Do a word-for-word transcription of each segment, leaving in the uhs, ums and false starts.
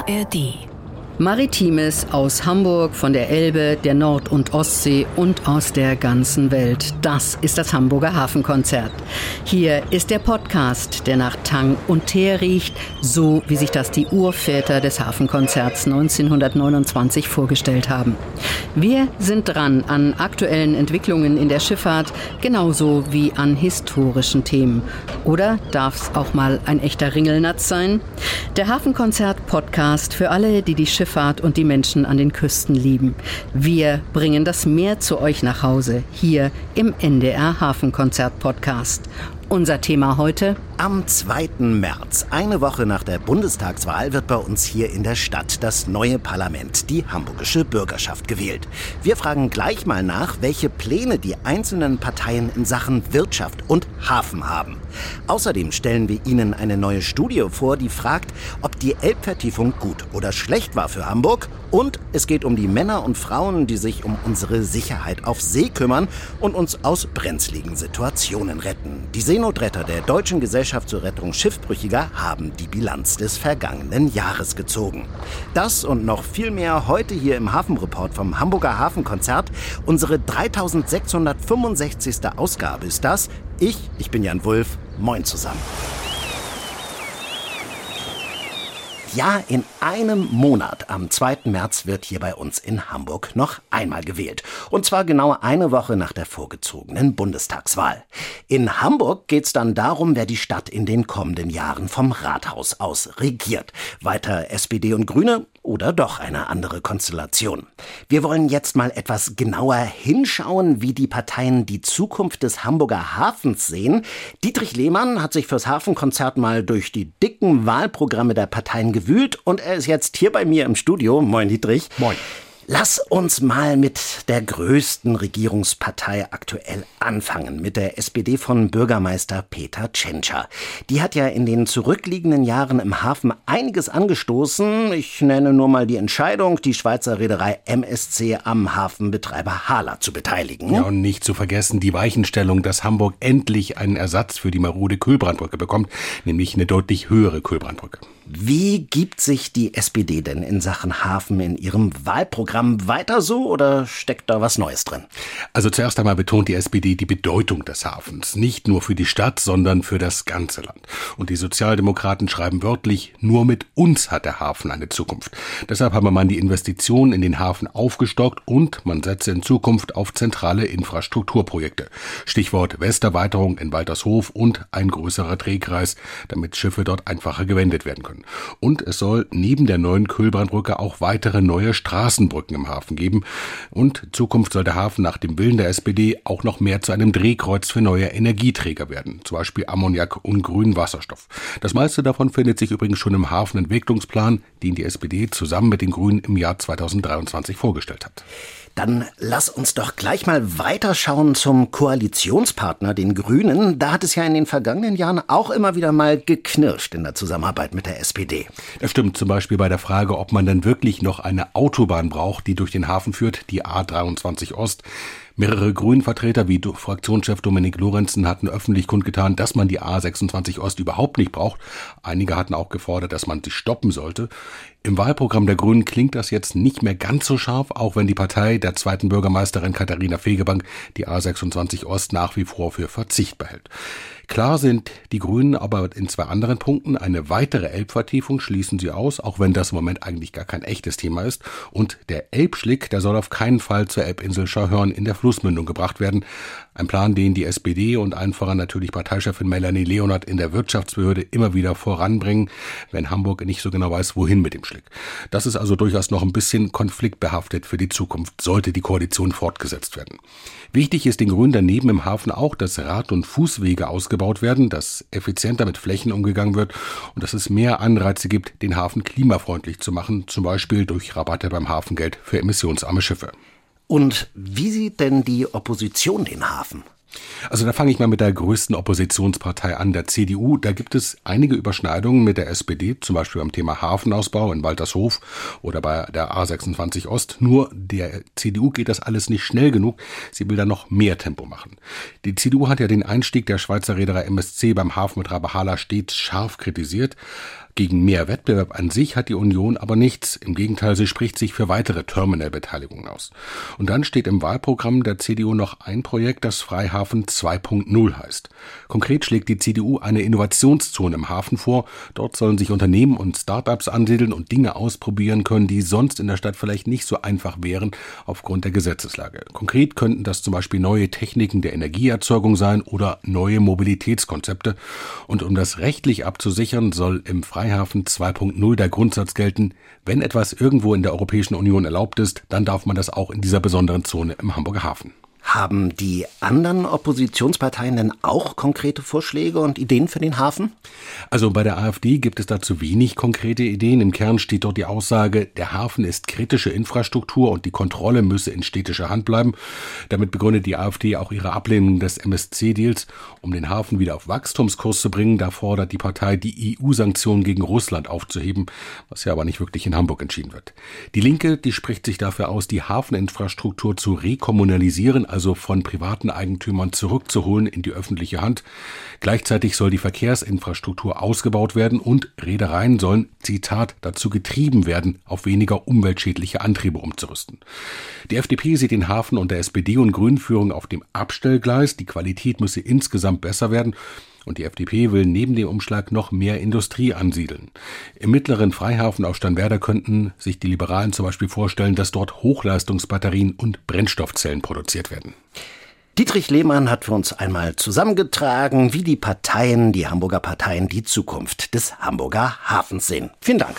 A R D. Maritimes aus Hamburg, von der Elbe, der Nord- und Ostsee und aus der ganzen Welt. Das ist das Hamburger Hafenkonzert. Hier ist der Podcast, der nach Tang und Teer riecht, so wie sich das die Urväter des Hafenkonzerts neunzehnhundertneunundzwanzig vorgestellt haben. Wir sind dran an aktuellen Entwicklungen in der Schifffahrt, genauso wie an historischen Themen. Oder darf es auch mal ein echter Ringelnatz sein? Der Hafenkonzert-Podcast für alle, die die Schifffahrt und die Menschen an den Küsten lieben. Wir bringen das Meer zu euch nach Hause, hier im N D R Hafenkonzert-Podcast. Unser Thema heute? Am zweiten März, eine Woche nach der Bundestagswahl, wird bei uns hier in der Stadt das neue Parlament, die hamburgische Bürgerschaft, gewählt. Wir fragen gleich mal nach, welche Pläne die einzelnen Parteien in Sachen Wirtschaft und Hafen haben. Außerdem stellen wir Ihnen eine neue Studie vor, die fragt, ob die Elbvertiefung gut oder schlecht war für Hamburg. Und es geht um die Männer und Frauen, die sich um unsere Sicherheit auf See kümmern und uns aus brenzligen Situationen retten. Die Seenotretter der Deutschen Gesellschaft zur Rettung Schiffbrüchiger haben die Bilanz des vergangenen Jahres gezogen. Das und noch viel mehr heute hier im Hafenreport vom Hamburger Hafenkonzert. Unsere dreitausendsechshundertfünfundsechzigste Ausgabe ist das. Ich, ich bin Jan Wulff. Moin zusammen. Ja, in einem Monat, am zweiten März, wird hier bei uns in Hamburg noch einmal gewählt. Und zwar genau eine Woche nach der vorgezogenen Bundestagswahl. In Hamburg geht's dann darum, wer die Stadt in den kommenden Jahren vom Rathaus aus regiert. Weiter S P D und Grüne oder doch eine andere Konstellation. Wir wollen jetzt mal etwas genauer hinschauen, wie die Parteien die Zukunft des Hamburger Hafens sehen. Dietrich Lehmann hat sich fürs Hafenkonzert mal durch die dicken Wahlprogramme der Parteien gewühlt und er ist jetzt hier bei mir im Studio. Moin Dietrich. Moin. Lass uns mal mit der größten Regierungspartei aktuell anfangen, mit der S P D von Bürgermeister Peter Tschentscher. Die hat ja in den zurückliegenden Jahren im Hafen einiges angestoßen. Ich nenne nur mal die Entscheidung, die Schweizer Reederei M S C am Hafenbetreiber Hala zu beteiligen. Ja, und nicht zu vergessen die Weichenstellung, dass Hamburg endlich einen Ersatz für die marode Kühlbrandbrücke bekommt, nämlich eine deutlich höhere Kühlbrandbrücke. Wie gibt sich die S P D denn in Sachen Hafen in ihrem Wahlprogramm weiter so oder steckt da was Neues drin? Also zuerst einmal betont die S P D die Bedeutung des Hafens. Nicht nur für die Stadt, sondern für das ganze Land. Und die Sozialdemokraten schreiben wörtlich, nur mit uns hat der Hafen eine Zukunft. Deshalb habe man die Investitionen in den Hafen aufgestockt und man setze in Zukunft auf zentrale Infrastrukturprojekte. Stichwort Westerweiterung in Waltershof und ein größerer Drehkreis, damit Schiffe dort einfacher gewendet werden können. Und es soll neben der neuen Kühlbrandbrücke auch weitere neue Straßenbrücken im Hafen geben. Und in Zukunft soll der Hafen nach dem Willen der S P D auch noch mehr zu einem Drehkreuz für neue Energieträger werden. Zum Beispiel Ammoniak und grünen Wasserstoff. Das meiste davon findet sich übrigens schon im Hafenentwicklungsplan, den die S P D zusammen mit den Grünen im Jahr zweitausenddreiundzwanzig vorgestellt hat. Dann lass uns doch gleich mal weiterschauen zum Koalitionspartner, den Grünen. Da hat es ja in den vergangenen Jahren auch immer wieder mal geknirscht in der Zusammenarbeit mit der S P D. Das stimmt zum Beispiel bei der Frage, ob man dann wirklich noch eine Autobahn braucht, die durch den Hafen führt, die A dreiundzwanzig Ost. Mehrere Grünen-Vertreter wie Fraktionschef Dominik Lorenzen hatten öffentlich kundgetan, dass man die A sechsundzwanzig Ost überhaupt nicht braucht. Einige hatten auch gefordert, dass man sie stoppen sollte. Im Wahlprogramm der Grünen klingt das jetzt nicht mehr ganz so scharf, auch wenn die Partei der zweiten Bürgermeisterin Katharina Fegebank die A sechsundzwanzig Ost nach wie vor für Verzicht behält. Klar sind die Grünen aber in zwei anderen Punkten. Eine weitere Elbvertiefung schließen sie aus, auch wenn das im Moment eigentlich gar kein echtes Thema ist. Und der Elbschlick, der soll auf keinen Fall zur Elbinsel Schauhörn in der Flussmündung gebracht werden. Ein Plan, den die S P D und allen voran natürlich Parteichefin Melanie Leonard in der Wirtschaftsbehörde immer wieder voranbringen, wenn Hamburg nicht so genau weiß, wohin mit dem Schlick. Das ist also durchaus noch ein bisschen konfliktbehaftet für die Zukunft, sollte die Koalition fortgesetzt werden. Wichtig ist den Grünen daneben im Hafen auch, dass Rad- und Fußwege ausgebaut werden, dass effizienter mit Flächen umgegangen wird und dass es mehr Anreize gibt, den Hafen klimafreundlich zu machen, zum Beispiel durch Rabatte beim Hafengeld für emissionsarme Schiffe. Und wie sieht denn die Opposition den Hafen? Also da fange ich mal mit der größten Oppositionspartei an, der C D U. Da gibt es einige Überschneidungen mit der S P D, zum Beispiel beim Thema Hafenausbau in Waltershof oder bei der A sechsundzwanzig Ost. Nur der C D U geht das alles nicht schnell genug. Sie will da noch mehr Tempo machen. Die C D U hat ja den Einstieg der Schweizer Reederei M S C beim Hafenbetreiber Hala stets scharf kritisiert. Gegen mehr Wettbewerb an sich hat die Union aber nichts. Im Gegenteil, sie spricht sich für weitere Terminalbeteiligungen aus. Und dann steht im Wahlprogramm der C D U noch ein Projekt, das Freihafen zwei Punkt null heißt. Konkret schlägt die C D U eine Innovationszone im Hafen vor. Dort sollen sich Unternehmen und Start-ups ansiedeln und Dinge ausprobieren können, die sonst in der Stadt vielleicht nicht so einfach wären aufgrund der Gesetzeslage. Konkret könnten das zum Beispiel neue Techniken der Energieerzeugung sein oder neue Mobilitätskonzepte. Und um das rechtlich abzusichern, soll im Freihafen zwei Punkt null der Grundsatz gelten: Wenn etwas irgendwo in der Europäischen Union erlaubt ist, dann darf man das auch in dieser besonderen Zone im Hamburger Hafen. Haben die anderen Oppositionsparteien denn auch konkrete Vorschläge und Ideen für den Hafen? Also bei der AfD gibt es dazu wenig konkrete Ideen. Im Kern steht dort die Aussage, der Hafen ist kritische Infrastruktur und die Kontrolle müsse in städtischer Hand bleiben. Damit begründet die AfD auch ihre Ablehnung des M S C-Deals. Um den Hafen wieder auf Wachstumskurs zu bringen, da fordert die Partei, die E U-Sanktionen gegen Russland aufzuheben, was ja aber nicht wirklich in Hamburg entschieden wird. Die Linke, die spricht sich dafür aus, die Hafeninfrastruktur zu rekommunalisieren, also von privaten Eigentümern zurückzuholen in die öffentliche Hand. Gleichzeitig soll die Verkehrsinfrastruktur ausgebaut werden und Reedereien sollen, Zitat, dazu getrieben werden, auf weniger umweltschädliche Antriebe umzurüsten. Die F D P sieht den Hafen unter S P D und Grünführung auf dem Abstellgleis. Die Qualität müsse insgesamt besser werden. Und die F D P will neben dem Umschlag noch mehr Industrie ansiedeln. Im mittleren Freihafen auf Sternwerder könnten sich die Liberalen zum Beispiel vorstellen, dass dort Hochleistungsbatterien und Brennstoffzellen produziert werden. Dietrich Lehmann hat für uns einmal zusammengetragen, wie die Parteien, die Hamburger Parteien, die Zukunft des Hamburger Hafens sehen. Vielen Dank.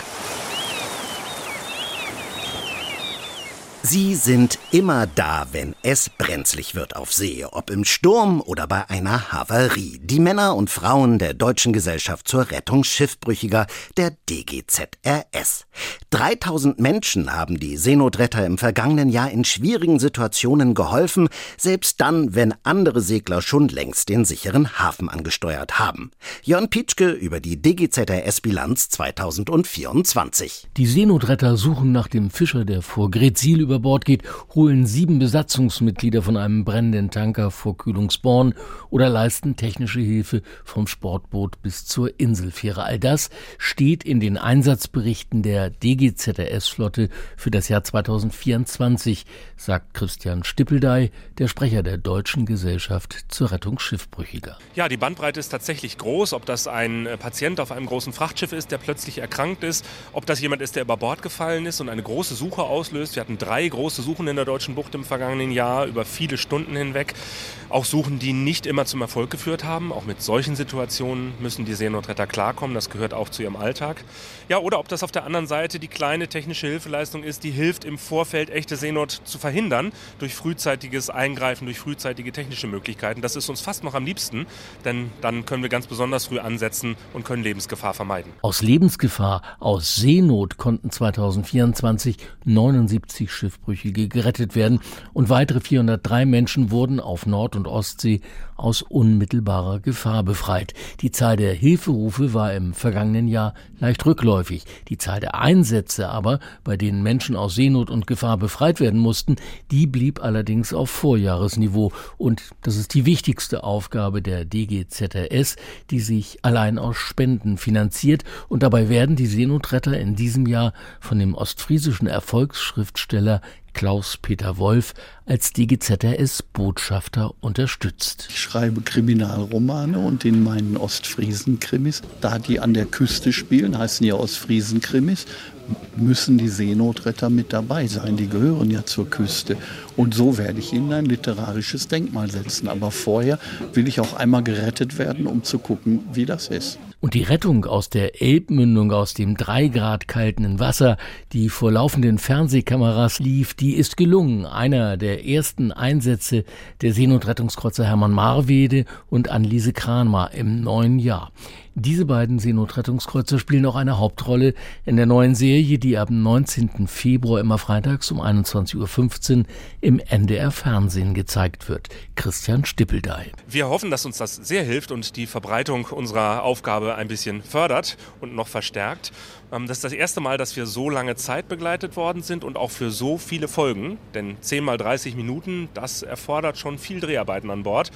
Sie sind immer da, wenn es brenzlig wird auf See, ob im Sturm oder bei einer Havarie. Die Männer und Frauen der Deutschen Gesellschaft zur Rettung Schiffbrüchiger, der D G Z R S. dreitausend Menschen haben die Seenotretter im vergangenen Jahr in schwierigen Situationen geholfen, selbst dann, wenn andere Segler schon längst den sicheren Hafen angesteuert haben. Jörn Pietschke über die D G Z R S-Bilanz zweitausendvierundzwanzig. Die Seenotretter suchen nach dem Fischer, der vor Gretzil über Bord geht, holen sieben Besatzungsmitglieder von einem brennenden Tanker vor Kühlungsborn oder leisten technische Hilfe vom Sportboot bis zur Inselfähre. All das steht in den Einsatzberichten der D G Z R S-Flotte für das Jahr zweitausendvierundzwanzig, sagt Christian Stippeldey, der Sprecher der Deutschen Gesellschaft zur Rettung Schiffbrüchiger. Ja, die Bandbreite ist tatsächlich groß, ob das ein Patient auf einem großen Frachtschiff ist, der plötzlich erkrankt ist, ob das jemand ist, der über Bord gefallen ist und eine große Suche auslöst. Wir hatten drei große Suchen in der Deutschen Bucht im vergangenen Jahr über viele Stunden hinweg. Auch Suchen, die nicht immer zum Erfolg geführt haben. Auch mit solchen Situationen müssen die Seenotretter klarkommen. Das gehört auch zu ihrem Alltag. Ja, oder ob das auf der anderen Seite die kleine technische Hilfeleistung ist, die hilft, im Vorfeld echte Seenot zu verhindern durch frühzeitiges Eingreifen, durch frühzeitige technische Möglichkeiten. Das ist uns fast noch am liebsten, denn dann können wir ganz besonders früh ansetzen und können Lebensgefahr vermeiden. Aus Lebensgefahr, aus Seenot konnten zweitausendvierundzwanzig neunundsiebzig Schiffbrüchige gerettet werden und weitere vierhundertdrei Menschen wurden auf Nord- und Ostsee aus unmittelbarer Gefahr befreit. Die Zahl der Hilferufe war im vergangenen Jahr leicht rückläufig. Die Zahl der Einsätze aber, bei denen Menschen aus Seenot und Gefahr befreit werden mussten, die blieb allerdings auf Vorjahresniveau. Und das ist die wichtigste Aufgabe der D G Z R S, die sich allein aus Spenden finanziert. Und dabei werden die Seenotretter in diesem Jahr von dem ostfriesischen Erfolgsschriftsteller Klaus-Peter Wolf als D G Z R S-Botschafter unterstützt. Ich schreibe Kriminalromane und in meinen Ostfriesen-Krimis, da die an der Küste spielen, heißen ja Ostfriesen-Krimis, müssen die Seenotretter mit dabei sein. Die gehören ja zur Küste. Und so werde ich ihnen ein literarisches Denkmal setzen. Aber vorher will ich auch einmal gerettet werden, um zu gucken, wie das ist. Und die Rettung aus der Elbmündung, aus dem drei Grad kalten Wasser, die vor laufenden Fernsehkameras lief, die ist gelungen. Einer der ersten Einsätze der Seenotrettungskreuzer Hermann Marwede und Anneliese Kranmar im neuen Jahr. Diese beiden Seenotrettungskreuzer spielen auch eine Hauptrolle in der neuen Serie, die am neunzehnten Februar immer freitags um einundzwanzig Uhr fünfzehn im N D R Fernsehen gezeigt wird. Christian Stippeldey. Wir hoffen, dass uns das sehr hilft und die Verbreitung unserer Aufgabe ein bisschen fördert und noch verstärkt. Das ist das erste Mal, dass wir so lange Zeit begleitet worden sind und auch für so viele Folgen. Denn zehn mal dreißig Minuten, das erfordert schon viel Dreharbeiten an Bord.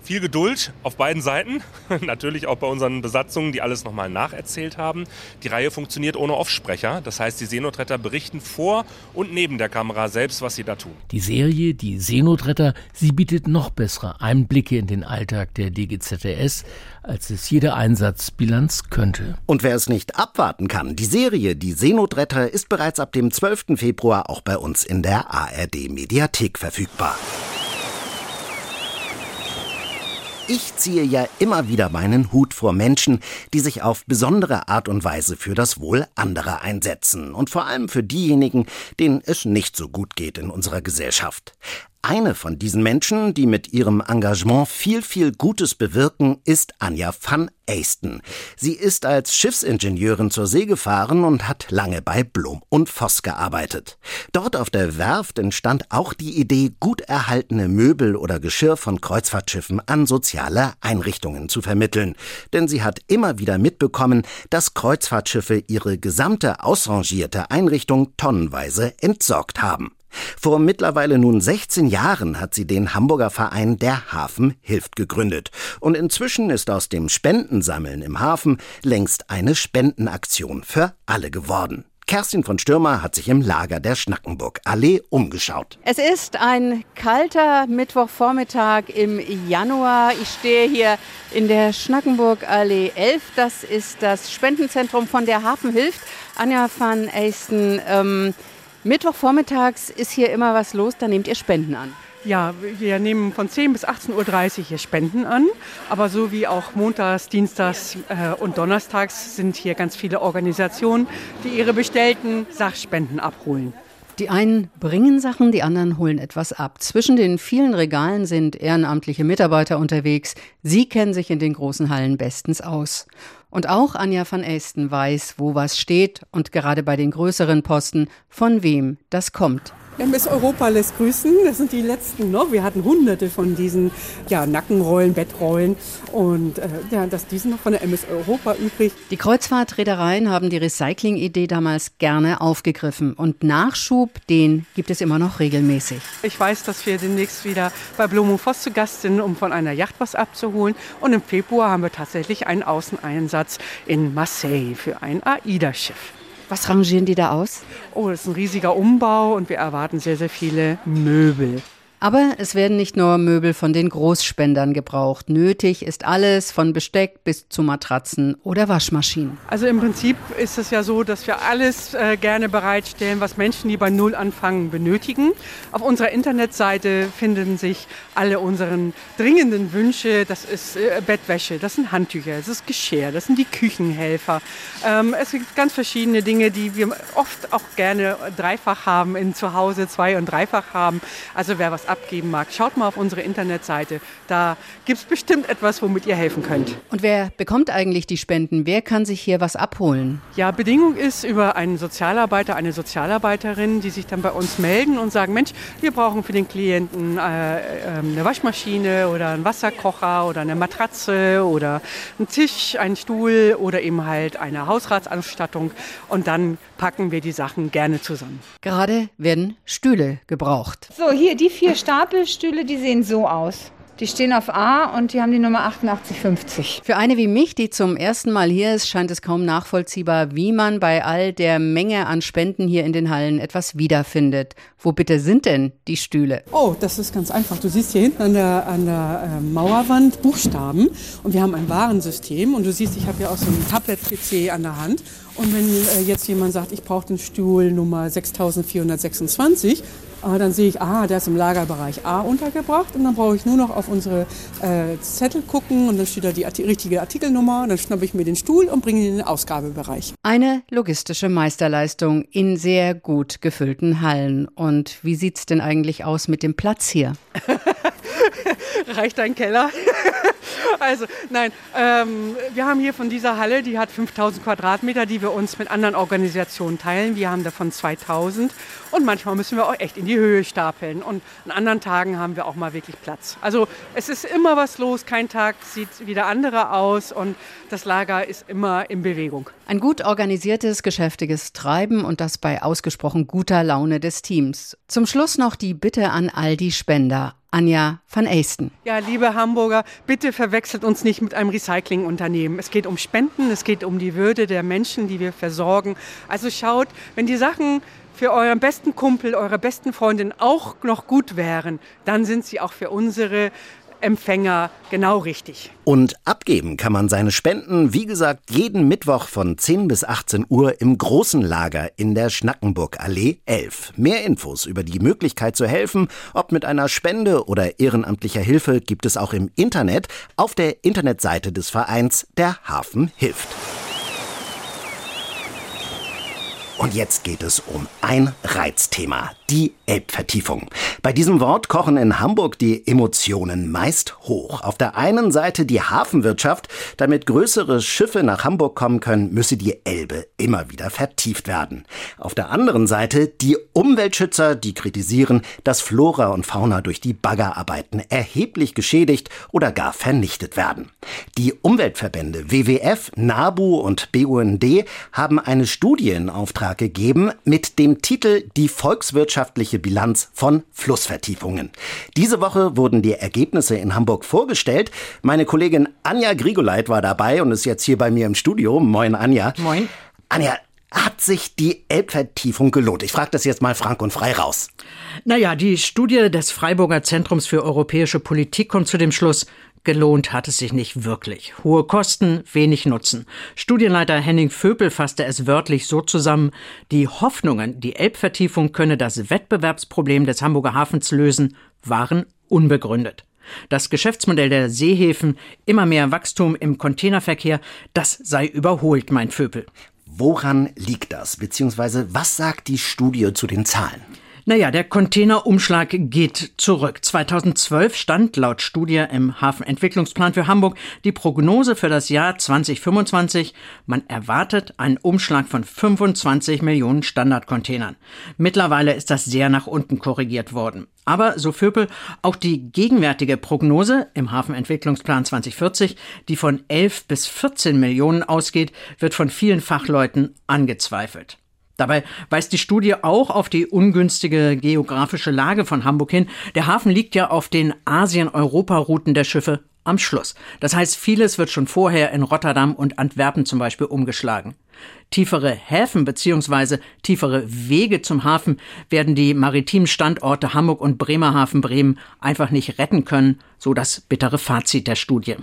Viel Geduld auf beiden Seiten, natürlich auch bei unseren Besatzungen, die alles nochmal nacherzählt haben. Die Reihe funktioniert ohne Offsprecher, das heißt, die Seenotretter berichten vor und neben der Kamera selbst, was sie da tun. Die Serie, die Seenotretter, sie bietet noch bessere Einblicke in den Alltag der D G Z R S, als es jede Einsatzbilanz könnte. Und wer es nicht abwarten kann, die Serie Die Seenotretter ist bereits ab dem zwölften Februar auch bei uns in der A R D-Mediathek verfügbar. Ich ziehe ja immer wieder meinen Hut vor Menschen, die sich auf besondere Art und Weise für das Wohl anderer einsetzen. Und vor allem für diejenigen, denen es nicht so gut geht in unserer Gesellschaft. Eine von diesen Menschen, die mit ihrem Engagement viel, viel Gutes bewirken, ist Anja van Eijsten. Sie ist als Schiffsingenieurin zur See gefahren und hat lange bei Blom und Voss gearbeitet. Dort auf der Werft entstand auch die Idee, gut erhaltene Möbel oder Geschirr von Kreuzfahrtschiffen an soziale Einrichtungen zu vermitteln. Denn sie hat immer wieder mitbekommen, dass Kreuzfahrtschiffe ihre gesamte ausrangierte Einrichtung tonnenweise entsorgt haben. Vor mittlerweile nun sechzehn Jahren hat sie den Hamburger Verein Der Hafen hilft gegründet. Und inzwischen ist aus dem Spendensammeln im Hafen längst eine Spendenaktion für alle geworden. Kerstin von Stürmer hat sich im Lager der Schnackenburg-Allee umgeschaut. Es ist ein kalter Mittwochvormittag im Januar. Ich stehe hier in der Schnackenburg-Allee elf. Das ist das Spendenzentrum von Der Hafen hilft. Anja van Eijsten, ähm, Mittwochvormittags ist hier immer was los, da nehmt ihr Spenden an. Ja, wir nehmen von zehn bis achtzehn Uhr dreißig hier Spenden an, aber so wie auch montags, dienstags äh, und donnerstags sind hier ganz viele Organisationen, die ihre bestellten Sachspenden abholen. Die einen bringen Sachen, die anderen holen etwas ab. Zwischen den vielen Regalen sind ehrenamtliche Mitarbeiter unterwegs. Sie kennen sich in den großen Hallen bestens aus. Und auch Anja van Eijsten weiß, wo was steht und gerade bei den größeren Posten, von wem das kommt. M S Europa lässt grüßen, das sind die letzten noch. Wir hatten hunderte von diesen ja, Nackenrollen, Bettrollen und äh, ja, das, die sind noch von der M S Europa übrig. Die Kreuzfahrtreedereien haben die Recycling-Idee damals gerne aufgegriffen und Nachschub, den gibt es immer noch regelmäßig. Ich weiß, dass wir demnächst wieder bei Blom und Voss zu Gast sind, um von einer Yacht was abzuholen, und im Februar haben wir tatsächlich einen Außeneinsatz in Marseille für ein AIDA-Schiff. Was rangieren die da aus? Oh, das ist ein riesiger Umbau und wir erwarten sehr, sehr viele Möbel. Aber es werden nicht nur Möbel von den Großspendern gebraucht. Nötig ist alles, von Besteck bis zu Matratzen oder Waschmaschinen. Also im Prinzip ist es ja so, dass wir alles äh, gerne bereitstellen, was Menschen, die bei Null anfangen, benötigen. Auf unserer Internetseite finden sich alle unseren dringenden Wünsche. Das ist äh, Bettwäsche, das sind Handtücher, das ist Geschirr, das sind die Küchenhelfer. Ähm, es gibt ganz verschiedene Dinge, die wir oft auch gerne dreifach haben, in zu Hause zwei- und dreifach haben. Also wer was abgeben mag, schaut mal auf unsere Internetseite. Da gibt es bestimmt etwas, womit ihr helfen könnt. Und wer bekommt eigentlich die Spenden? Wer kann sich hier was abholen? Ja, Bedingung ist über einen Sozialarbeiter, eine Sozialarbeiterin, die sich dann bei uns melden und sagen, Mensch, wir brauchen für den Klienten äh, äh, eine Waschmaschine oder einen Wasserkocher oder eine Matratze oder einen Tisch, einen Stuhl oder eben halt eine Hausratsausstattung, und dann packen wir die Sachen gerne zusammen. Gerade werden Stühle gebraucht. So, hier die vier Stapelstühle, die sehen so aus. Die stehen auf A und die haben die Nummer achtundachtzig fünfzig. Für eine wie mich, die zum ersten Mal hier ist, scheint es kaum nachvollziehbar, wie man bei all der Menge an Spenden hier in den Hallen etwas wiederfindet. Wo bitte sind denn die Stühle? Oh, das ist ganz einfach. Du siehst hier hinten an der, an der äh, Mauerwand Buchstaben und wir haben ein Warensystem und du siehst, ich habe ja auch so einen Tablet-P C an der Hand. Und wenn äh, jetzt jemand sagt, ich brauche den Stuhl Nummer sechstausendvierhundertsechsundzwanzig, äh, dann sehe ich, ah, der ist im Lagerbereich A untergebracht, und dann brauche ich nur noch auf unsere äh, Zettel gucken und dann steht da die Arti- richtige Artikelnummer, und dann schnappe ich mir den Stuhl und bringe ihn in den Ausgabebereich. Eine logistische Meisterleistung in sehr gut gefüllten Hallen. Und wie sieht's denn eigentlich aus mit dem Platz hier? Reicht ein Keller? Also nein, ähm, wir haben hier von dieser Halle, die hat fünftausend Quadratmeter, die wir uns mit anderen Organisationen teilen. Wir haben davon zweitausend, und manchmal müssen wir auch echt in die Höhe stapeln, und an anderen Tagen haben wir auch mal wirklich Platz. Also es ist immer was los, kein Tag sieht wie der andere aus, und das Lager ist immer in Bewegung. Ein gut organisiertes, geschäftiges Treiben, und das bei ausgesprochen guter Laune des Teams. Zum Schluss noch die Bitte an all die Spender. Anja van Eesten. Ja, liebe Hamburger, bitte verwechselt uns nicht mit einem Recyclingunternehmen. Es geht um Spenden, es geht um die Würde der Menschen, die wir versorgen. Also schaut, wenn die Sachen für euren besten Kumpel, eure besten Freundin auch noch gut wären, dann sind sie auch für unsere Empfänger genau richtig. Und abgeben kann man seine Spenden, wie gesagt, jeden Mittwoch von zehn bis achtzehn Uhr im großen Lager in der Schnackenburgallee elf. Mehr Infos über die Möglichkeit zu helfen, ob mit einer Spende oder ehrenamtlicher Hilfe, gibt es auch im Internet auf der Internetseite des Vereins Der Hafen hilft. Und jetzt geht es um ein Reizthema, die Elbvertiefung. Bei diesem Wort kochen in Hamburg die Emotionen meist hoch. Auf der einen Seite die Hafenwirtschaft. Damit größere Schiffe nach Hamburg kommen können, müsse die Elbe immer wieder vertieft werden. Auf der anderen Seite die Umweltschützer, die kritisieren, dass Flora und Fauna durch die Baggerarbeiten erheblich geschädigt oder gar vernichtet werden. Die Umweltverbände W W F, NABU und B U N D haben eine Studie in Auftrag gegeben mit dem Titel Die volkswirtschaftliche Bilanz von Flussvertiefungen. Diese Woche wurden die Ergebnisse in Hamburg vorgestellt. Meine Kollegin Anja Grigoleit war dabei und ist jetzt hier bei mir im Studio. Moin, Anja. Moin. Anja, hat sich die Elbvertiefung gelohnt? Ich frage das jetzt mal frank und frei raus. Naja, die Studie des Freiburger Zentrums für europäische Politik kommt zu dem Schluss, gelohnt hat es sich nicht wirklich. Hohe Kosten, wenig Nutzen. Studienleiter Henning Vöpel fasste es wörtlich so zusammen: Die Hoffnungen, die Elbvertiefung könne das Wettbewerbsproblem des Hamburger Hafens lösen, waren unbegründet. Das Geschäftsmodell der Seehäfen, immer mehr Wachstum im Containerverkehr, das sei überholt, meint Vöpel. Woran liegt das? Beziehungsweise was sagt die Studie zu den Zahlen? Naja, der Containerumschlag geht zurück. zweitausendzwölf stand laut Studie im Hafenentwicklungsplan für Hamburg die Prognose für das Jahr zwanzig fünfundzwanzig. Man erwartet einen Umschlag von fünfundzwanzig Millionen Standardcontainern. Mittlerweile ist das sehr nach unten korrigiert worden. Aber, so Vöpel, auch die gegenwärtige Prognose im Hafenentwicklungsplan zwanzig vierzig, die von elf bis vierzehn Millionen ausgeht, wird von vielen Fachleuten angezweifelt. Dabei weist die Studie auch auf die ungünstige geografische Lage von Hamburg hin. Der Hafen liegt ja auf den Asien-Europa-Routen der Schiffe am Schluss. Das heißt, vieles wird schon vorher in Rotterdam und Antwerpen zum Beispiel umgeschlagen. Tiefere Häfen bzw. tiefere Wege zum Hafen werden die maritimen Standorte Hamburg und Bremerhaven Bremen einfach nicht retten können, so das bittere Fazit der Studie.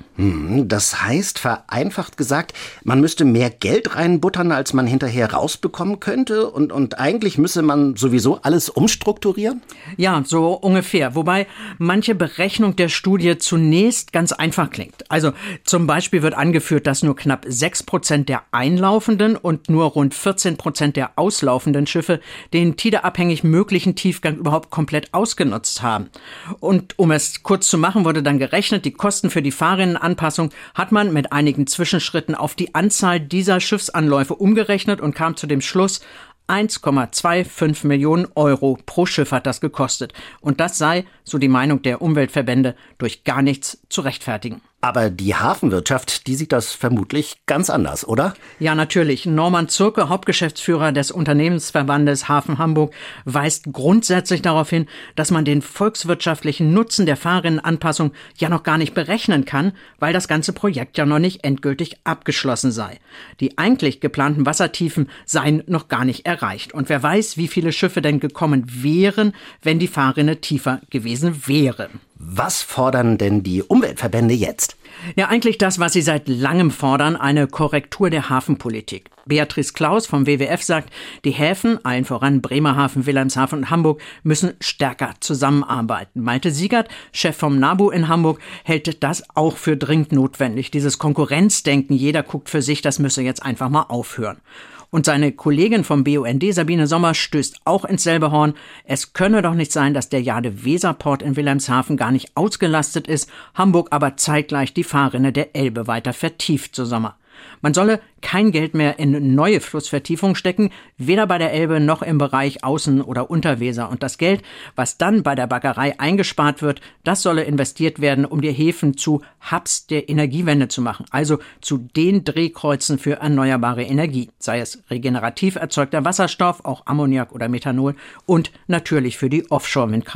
Das heißt, vereinfacht gesagt, man müsste mehr Geld reinbuttern, als man hinterher rausbekommen könnte und, und eigentlich müsse man sowieso alles umstrukturieren? Ja, so ungefähr. Wobei manche Berechnung der Studie zunächst ganz einfach klingt. Also zum Beispiel wird angeführt, dass nur knapp sechs Prozent der einlaufenden und nur rund vierzehn Prozent der auslaufenden Schiffe den tideabhängig möglichen Tiefgang überhaupt komplett ausgenutzt haben. Und um es kurz zu machen, wurde dann gerechnet, die Kosten für die Fahrrinnenanpassung hat man mit einigen Zwischenschritten auf die Anzahl dieser Schiffsanläufe umgerechnet und kam zu dem Schluss, eins Komma fünfundzwanzig Millionen Euro pro Schiff hat das gekostet. Und das sei, so die Meinung der Umweltverbände, durch gar nichts zu rechtfertigen. Aber die Hafenwirtschaft, die sieht das vermutlich ganz anders, oder? Ja, natürlich. Norman Zurke, Hauptgeschäftsführer des Unternehmensverbandes Hafen Hamburg, weist grundsätzlich darauf hin, dass man den volkswirtschaftlichen Nutzen der Fahrrinnenanpassung ja noch gar nicht berechnen kann, weil das ganze Projekt ja noch nicht endgültig abgeschlossen sei. Die eigentlich geplanten Wassertiefen seien noch gar nicht erreicht. Und wer weiß, wie viele Schiffe denn gekommen wären, wenn die Fahrrinne tiefer gewesen wäre. Was fordern denn die Umweltverbände jetzt? Ja, eigentlich das, was sie seit langem fordern, eine Korrektur der Hafenpolitik. Beatrice Klaus vom W W F sagt, die Häfen, allen voran Bremerhaven, Wilhelmshaven und Hamburg, müssen stärker zusammenarbeiten. Malte Siegert, Chef vom NABU in Hamburg, hält das auch für dringend notwendig. Dieses Konkurrenzdenken, jeder guckt für sich, das müsse jetzt einfach mal aufhören. Und seine Kollegin vom B U N D, Sabine Sommer, stößt auch ins selbe Horn. Es könne doch nicht sein, dass der Jade-Weser-Port in Wilhelmshaven gar nicht ausgelastet ist, Hamburg aber zeitgleich die Fahrrinne der Elbe weiter vertieft, so Sommer. Man solle kein Geld mehr in neue Flussvertiefungen stecken, weder bei der Elbe noch im Bereich Außen- oder Unterweser. Und das Geld, was dann bei der Baggerei eingespart wird, das solle investiert werden, um die Häfen zu Hubs der Energiewende zu machen. Also zu den Drehkreuzen für erneuerbare Energie. Sei es regenerativ erzeugter Wasserstoff, auch Ammoniak oder Methanol und natürlich für die Offshore-Windkraft.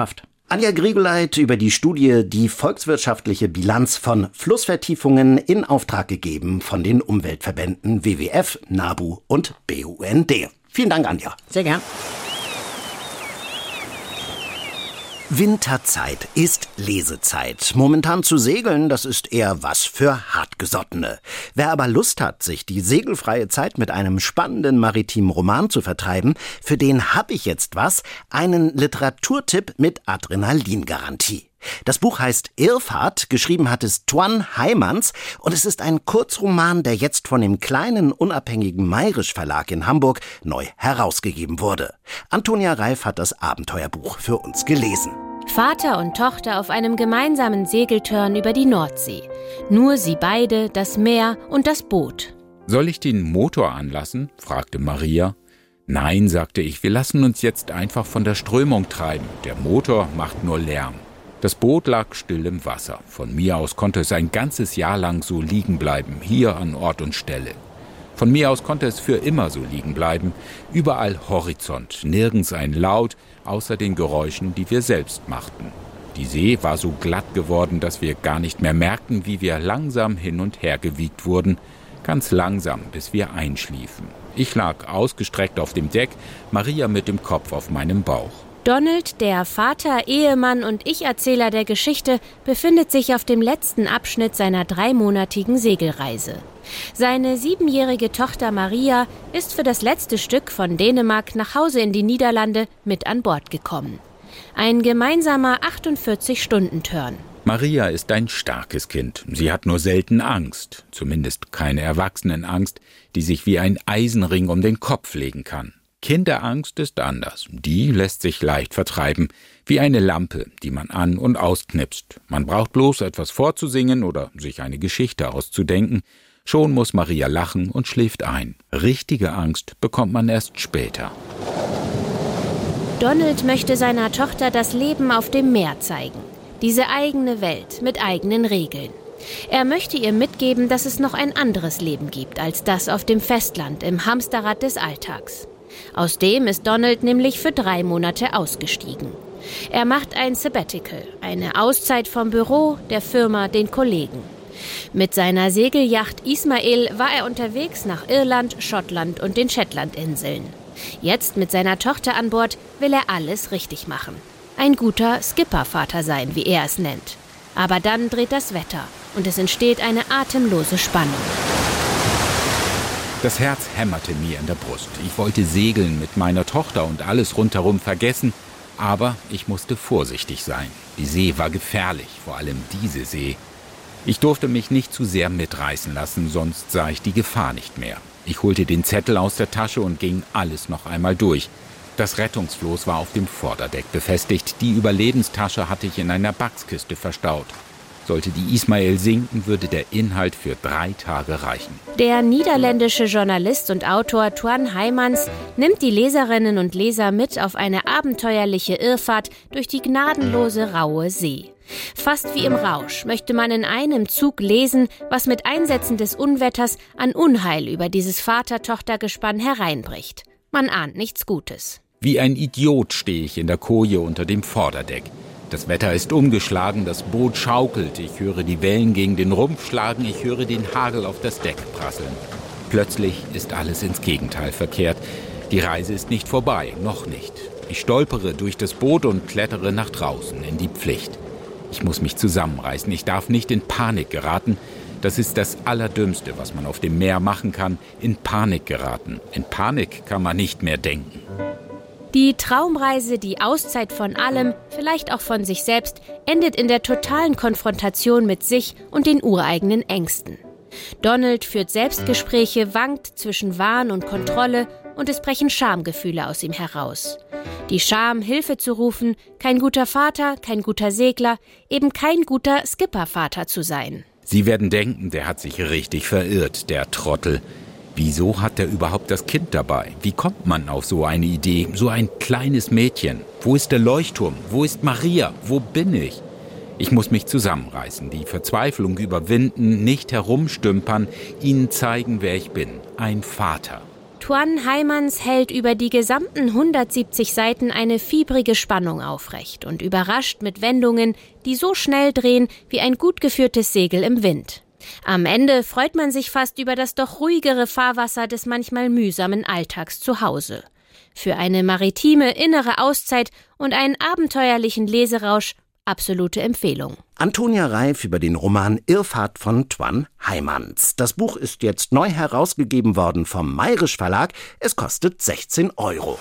Anja Grigoleit über die Studie Die volkswirtschaftliche Bilanz von Flussvertiefungen in Auftrag gegeben von den Umweltverbänden W W F, NABU und B U N D. Vielen Dank, Anja. Sehr gern. Winterzeit ist Lesezeit. Momentan zu segeln, das ist eher was für Hartgesottene. Wer aber Lust hat, sich die segelfreie Zeit mit einem spannenden maritimen Roman zu vertreiben, für den hab ich jetzt was, einen Literaturtipp mit Adrenalingarantie. Das Buch heißt Irrfahrt, geschrieben hat es Tuan Heimans und es ist ein Kurzroman, der jetzt von dem kleinen, unabhängigen Mayrisch Verlag in Hamburg neu herausgegeben wurde. Antonia Reif hat das Abenteuerbuch für uns gelesen. Vater und Tochter auf einem gemeinsamen Segeltörn über die Nordsee. Nur sie beide, das Meer und das Boot. »Soll ich den Motor anlassen?« fragte Maria. »Nein«, sagte ich, »wir lassen uns jetzt einfach von der Strömung treiben. Der Motor macht nur Lärm.« Das Boot lag still im Wasser. Von mir aus konnte es ein ganzes Jahr lang so liegen bleiben, hier an Ort und Stelle. Von mir aus konnte es für immer so liegen bleiben. Überall Horizont, nirgends ein Laut, außer den Geräuschen, die wir selbst machten. Die See war so glatt geworden, dass wir gar nicht mehr merkten, wie wir langsam hin und her gewiegt wurden. Ganz langsam, bis wir einschliefen. Ich lag ausgestreckt auf dem Deck, Maria mit dem Kopf auf meinem Bauch. Donald, der Vater, Ehemann und Ich-Erzähler der Geschichte, befindet sich auf dem letzten Abschnitt seiner dreimonatigen Segelreise. Seine siebenjährige Tochter Maria ist für das letzte Stück von Dänemark nach Hause in die Niederlande mit an Bord gekommen. Ein gemeinsamer achtundvierzig-Stunden-Turn. Maria ist ein starkes Kind. Sie hat nur selten Angst, zumindest keine Erwachsenenangst, die sich wie ein Eisenring um den Kopf legen kann. Kinderangst ist anders. Die lässt sich leicht vertreiben, wie eine Lampe, die man an- und ausknipst. Man braucht bloß etwas vorzusingen oder sich eine Geschichte auszudenken. Schon muss Maria lachen und schläft ein. Richtige Angst bekommt man erst später. Donald möchte seiner Tochter das Leben auf dem Meer zeigen. Diese eigene Welt mit eigenen Regeln. Er möchte ihr mitgeben, dass es noch ein anderes Leben gibt als das auf dem Festland im Hamsterrad des Alltags. Aus dem ist Donald nämlich für drei Monate ausgestiegen. Er macht ein Sabbatical, eine Auszeit vom Büro, der Firma, den Kollegen. Mit seiner Segelyacht Ismael war er unterwegs nach Irland, Schottland und den Shetlandinseln. Jetzt mit seiner Tochter an Bord will er alles richtig machen. Ein guter Skippervater sein, wie er es nennt. Aber dann dreht das Wetter und es entsteht eine atemlose Spannung. Das Herz hämmerte mir in der Brust. Ich wollte segeln mit meiner Tochter und alles rundherum vergessen, aber ich musste vorsichtig sein. Die See war gefährlich, vor allem diese See. Ich durfte mich nicht zu sehr mitreißen lassen, sonst sah ich die Gefahr nicht mehr. Ich holte den Zettel aus der Tasche und ging alles noch einmal durch. Das Rettungsfloß war auf dem Vorderdeck befestigt. Die Überlebenstasche hatte ich in einer Backskiste verstaut. Sollte die Ismael sinken, würde der Inhalt für drei Tage reichen. Der niederländische Journalist und Autor Tuan Heimans nimmt die Leserinnen und Leser mit auf eine abenteuerliche Irrfahrt durch die gnadenlose, raue See. Fast wie im Rausch möchte man in einem Zug lesen, was mit Einsätzen des Unwetters an Unheil über dieses Vater-Tochter-Gespann hereinbricht. Man ahnt nichts Gutes. Wie ein Idiot stehe ich in der Koje unter dem Vorderdeck. Das Wetter ist umgeschlagen, das Boot schaukelt, ich höre die Wellen gegen den Rumpf schlagen, ich höre den Hagel auf das Deck prasseln. Plötzlich ist alles ins Gegenteil verkehrt. Die Reise ist nicht vorbei, noch nicht. Ich stolpere durch das Boot und klettere nach draußen in die Pflicht. Ich muss mich zusammenreißen, ich darf nicht in Panik geraten. Das ist das Allerdümmste, was man auf dem Meer machen kann, in Panik geraten. In Panik kann man nicht mehr denken. Die Traumreise, die Auszeit von allem, vielleicht auch von sich selbst, endet in der totalen Konfrontation mit sich und den ureigenen Ängsten. Donald führt Selbstgespräche, wankt zwischen Wahn und Kontrolle und es brechen Schamgefühle aus ihm heraus. Die Scham, Hilfe zu rufen, kein guter Vater, kein guter Segler, eben kein guter Skippervater zu sein. Sie werden denken, der hat sich richtig verirrt, der Trottel. Wieso hat er überhaupt das Kind dabei? Wie kommt man auf so eine Idee? So ein kleines Mädchen. Wo ist der Leuchtturm? Wo ist Maria? Wo bin ich? Ich muss mich zusammenreißen, die Verzweiflung überwinden, nicht herumstümpern, ihnen zeigen, wer ich bin. Ein Vater. Tuan Heijmans hält über die gesamten hundertsiebzig Seiten eine fiebrige Spannung aufrecht und überrascht mit Wendungen, die so schnell drehen wie ein gut geführtes Segel im Wind. Am Ende freut man sich fast über das doch ruhigere Fahrwasser des manchmal mühsamen Alltags zu Hause. Für eine maritime innere Auszeit und einen abenteuerlichen Leserausch absolute Empfehlung. Antonia Reif über den Roman Irrfahrt von Tuan Heijmans. Das Buch ist jetzt neu herausgegeben worden vom Mayrisch Verlag. Es kostet sechzehn Euro.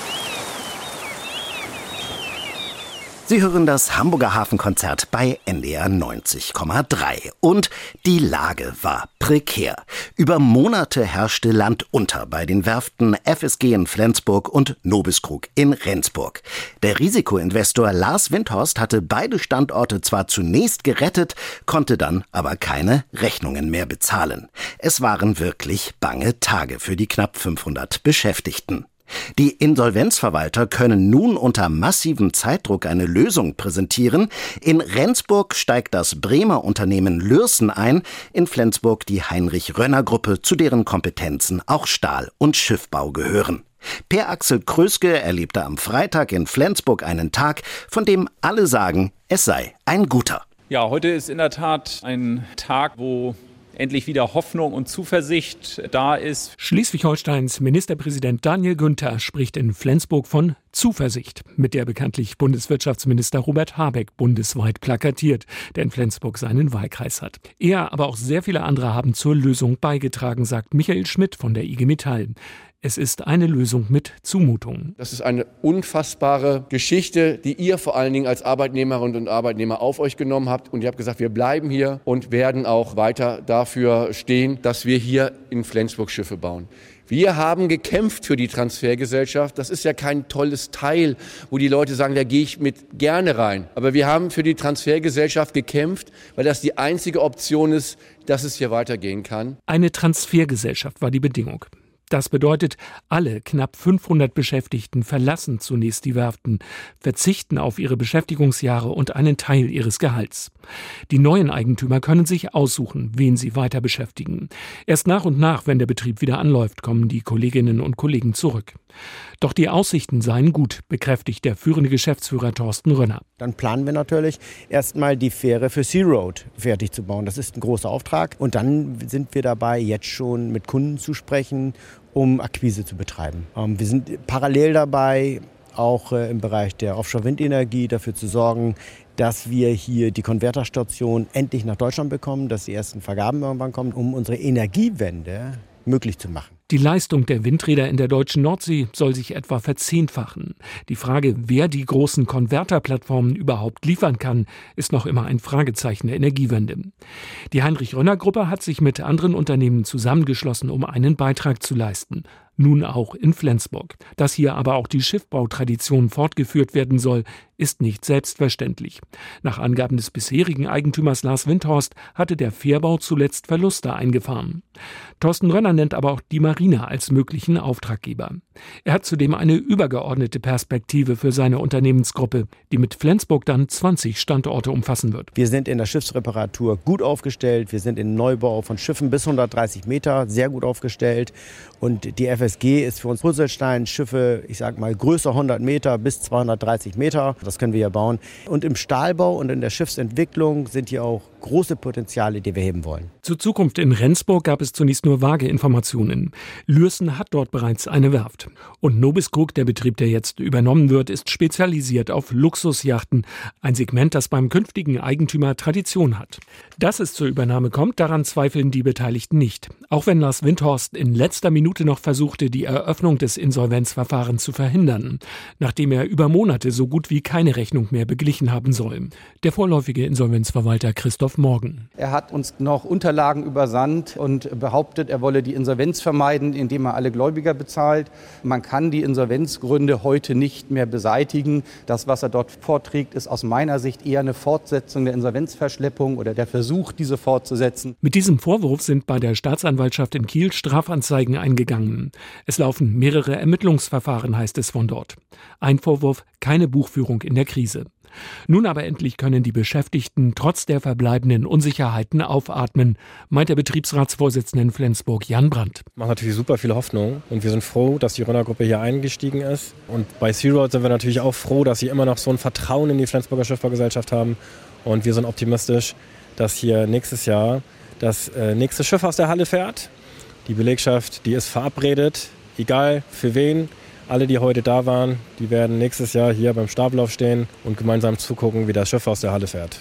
Sie hören das Hamburger Hafenkonzert bei N D R neunzig Komma drei. Und die Lage war prekär. Über Monate herrschte Land unter bei den Werften F S G in Flensburg und Nobiskrug in Rendsburg. Der Risikoinvestor Lars Windhorst hatte beide Standorte zwar zunächst gerettet, konnte dann aber keine Rechnungen mehr bezahlen. Es waren wirklich bange Tage für die knapp fünfhundert Beschäftigten. Die Insolvenzverwalter können nun unter massivem Zeitdruck eine Lösung präsentieren. In Rendsburg steigt das Bremer Unternehmen Lürssen ein, in Flensburg die Heinrich-Rönner-Gruppe, zu deren Kompetenzen auch Stahl- und Schiffbau gehören. Per Axel Kröske erlebte am Freitag in Flensburg einen Tag, von dem alle sagen, es sei ein guter. Ja, heute ist in der Tat ein Tag, wo endlich wieder Hoffnung und Zuversicht da ist. Schleswig-Holsteins Ministerpräsident Daniel Günther spricht in Flensburg von Zuversicht, mit der bekanntlich Bundeswirtschaftsminister Robert Habeck bundesweit plakatiert, der in Flensburg seinen Wahlkreis hat. Er, aber auch sehr viele andere haben zur Lösung beigetragen, sagt Michael Schmidt von der I G Metall. Es ist eine Lösung mit Zumutung. Das ist eine unfassbare Geschichte, die ihr vor allen Dingen als Arbeitnehmerinnen und Arbeitnehmer auf euch genommen habt. Und ihr habt gesagt, wir bleiben hier und werden auch weiter dafür stehen, dass wir hier in Flensburg Schiffe bauen. Wir haben gekämpft für die Transfergesellschaft. Das ist ja kein tolles Teil, wo die Leute sagen, da gehe ich mit gerne rein. Aber wir haben für die Transfergesellschaft gekämpft, weil das die einzige Option ist, dass es hier weitergehen kann. Eine Transfergesellschaft war die Bedingung. Das bedeutet, alle knapp fünfhundert Beschäftigten verlassen zunächst die Werften, verzichten auf ihre Beschäftigungsjahre und einen Teil ihres Gehalts. Die neuen Eigentümer können sich aussuchen, wen sie weiter beschäftigen. Erst nach und nach, wenn der Betrieb wieder anläuft, kommen die Kolleginnen und Kollegen zurück. Doch die Aussichten seien gut, bekräftigt der führende Geschäftsführer Thorsten Rönner. Dann planen wir natürlich erstmal die Fähre für Sea Road fertig zu bauen. Das ist ein großer Auftrag. Und dann sind wir dabei, jetzt schon mit Kunden zu sprechen, um Akquise zu betreiben. Wir sind parallel dabei, auch im Bereich der Offshore-Windenergie dafür zu sorgen, dass wir hier die Konverterstation endlich nach Deutschland bekommen, dass die ersten Vergaben irgendwann kommen, um unsere Energiewende möglich zu machen. Die Leistung der Windräder in der deutschen Nordsee soll sich etwa verzehnfachen. Die Frage, wer die großen Konverterplattformen überhaupt liefern kann, ist noch immer ein Fragezeichen der Energiewende. Die Heinrich-Rönner-Gruppe hat sich mit anderen Unternehmen zusammengeschlossen, um einen Beitrag zu leisten. Nun auch in Flensburg. Dass hier aber auch die Schiffbautradition fortgeführt werden soll, ist nicht selbstverständlich. Nach Angaben des bisherigen Eigentümers Lars Windhorst hatte der Fährbau zuletzt Verluste eingefahren. Thorsten Rönner nennt aber auch die Marine als möglichen Auftraggeber. Er hat zudem eine übergeordnete Perspektive für seine Unternehmensgruppe, die mit Flensburg dann zwanzig Standorte umfassen wird. Wir sind in der Schiffsreparatur gut aufgestellt. Wir sind im Neubau von Schiffen bis hundertdreißig Meter sehr gut aufgestellt. Und die F S G ist für uns Puzzlestein, Schiffe, ich sag mal, größer hundert Meter bis zweihundertdreißig Meter. Das können wir ja bauen. Und im Stahlbau und in der Schiffsentwicklung sind hier auch große Potenziale, die wir heben wollen. Zur Zukunft in Rendsburg gab es zunächst nur vage Informationen. Lürssen hat dort bereits eine Werft. Und Nobiskrug, der Betrieb, der jetzt übernommen wird, ist spezialisiert auf Luxusjachten. Ein Segment, das beim künftigen Eigentümer Tradition hat. Dass es zur Übernahme kommt, daran zweifeln die Beteiligten nicht. Auch wenn Lars Windhorst in letzter Minute noch versuchte, die Eröffnung des Insolvenzverfahrens zu verhindern, nachdem er über Monate so gut wie keine Rechnung mehr beglichen haben soll. Der vorläufige Insolvenzverwalter Christoph Morgen. Er hat uns noch Unterlagen übersandt und behauptet, er wolle die Insolvenz vermeiden, indem er alle Gläubiger bezahlt. Man kann die Insolvenzgründe heute nicht mehr beseitigen. Das, was er dort vorträgt, ist aus meiner Sicht eher eine Fortsetzung der Insolvenzverschleppung oder der Versuch, diese fortzusetzen. Mit diesem Vorwurf sind bei der Staatsanwaltschaft in Kiel Strafanzeigen eingegangen. Es laufen mehrere Ermittlungsverfahren, heißt es von dort. Ein Vorwurf, keine Buchführung in der Krise. Nun aber endlich können die Beschäftigten trotz der verbleibenden Unsicherheiten aufatmen, meint der Betriebsratsvorsitzende in Flensburg, Jan Brandt. Macht natürlich super viel Hoffnung und wir sind froh, dass die Rönner-Gruppe hier eingestiegen ist. Und bei Sea-Road sind wir natürlich auch froh, dass sie immer noch so ein Vertrauen in die Flensburger Schiffbaugesellschaft haben. Und wir sind optimistisch, dass hier nächstes Jahr das äh, nächste Schiff aus der Halle fährt. Die Belegschaft, die ist verabredet, egal für wen. Alle, die heute da waren, die werden nächstes Jahr hier beim Stapellauf stehen und gemeinsam zugucken, wie das Schiff aus der Halle fährt.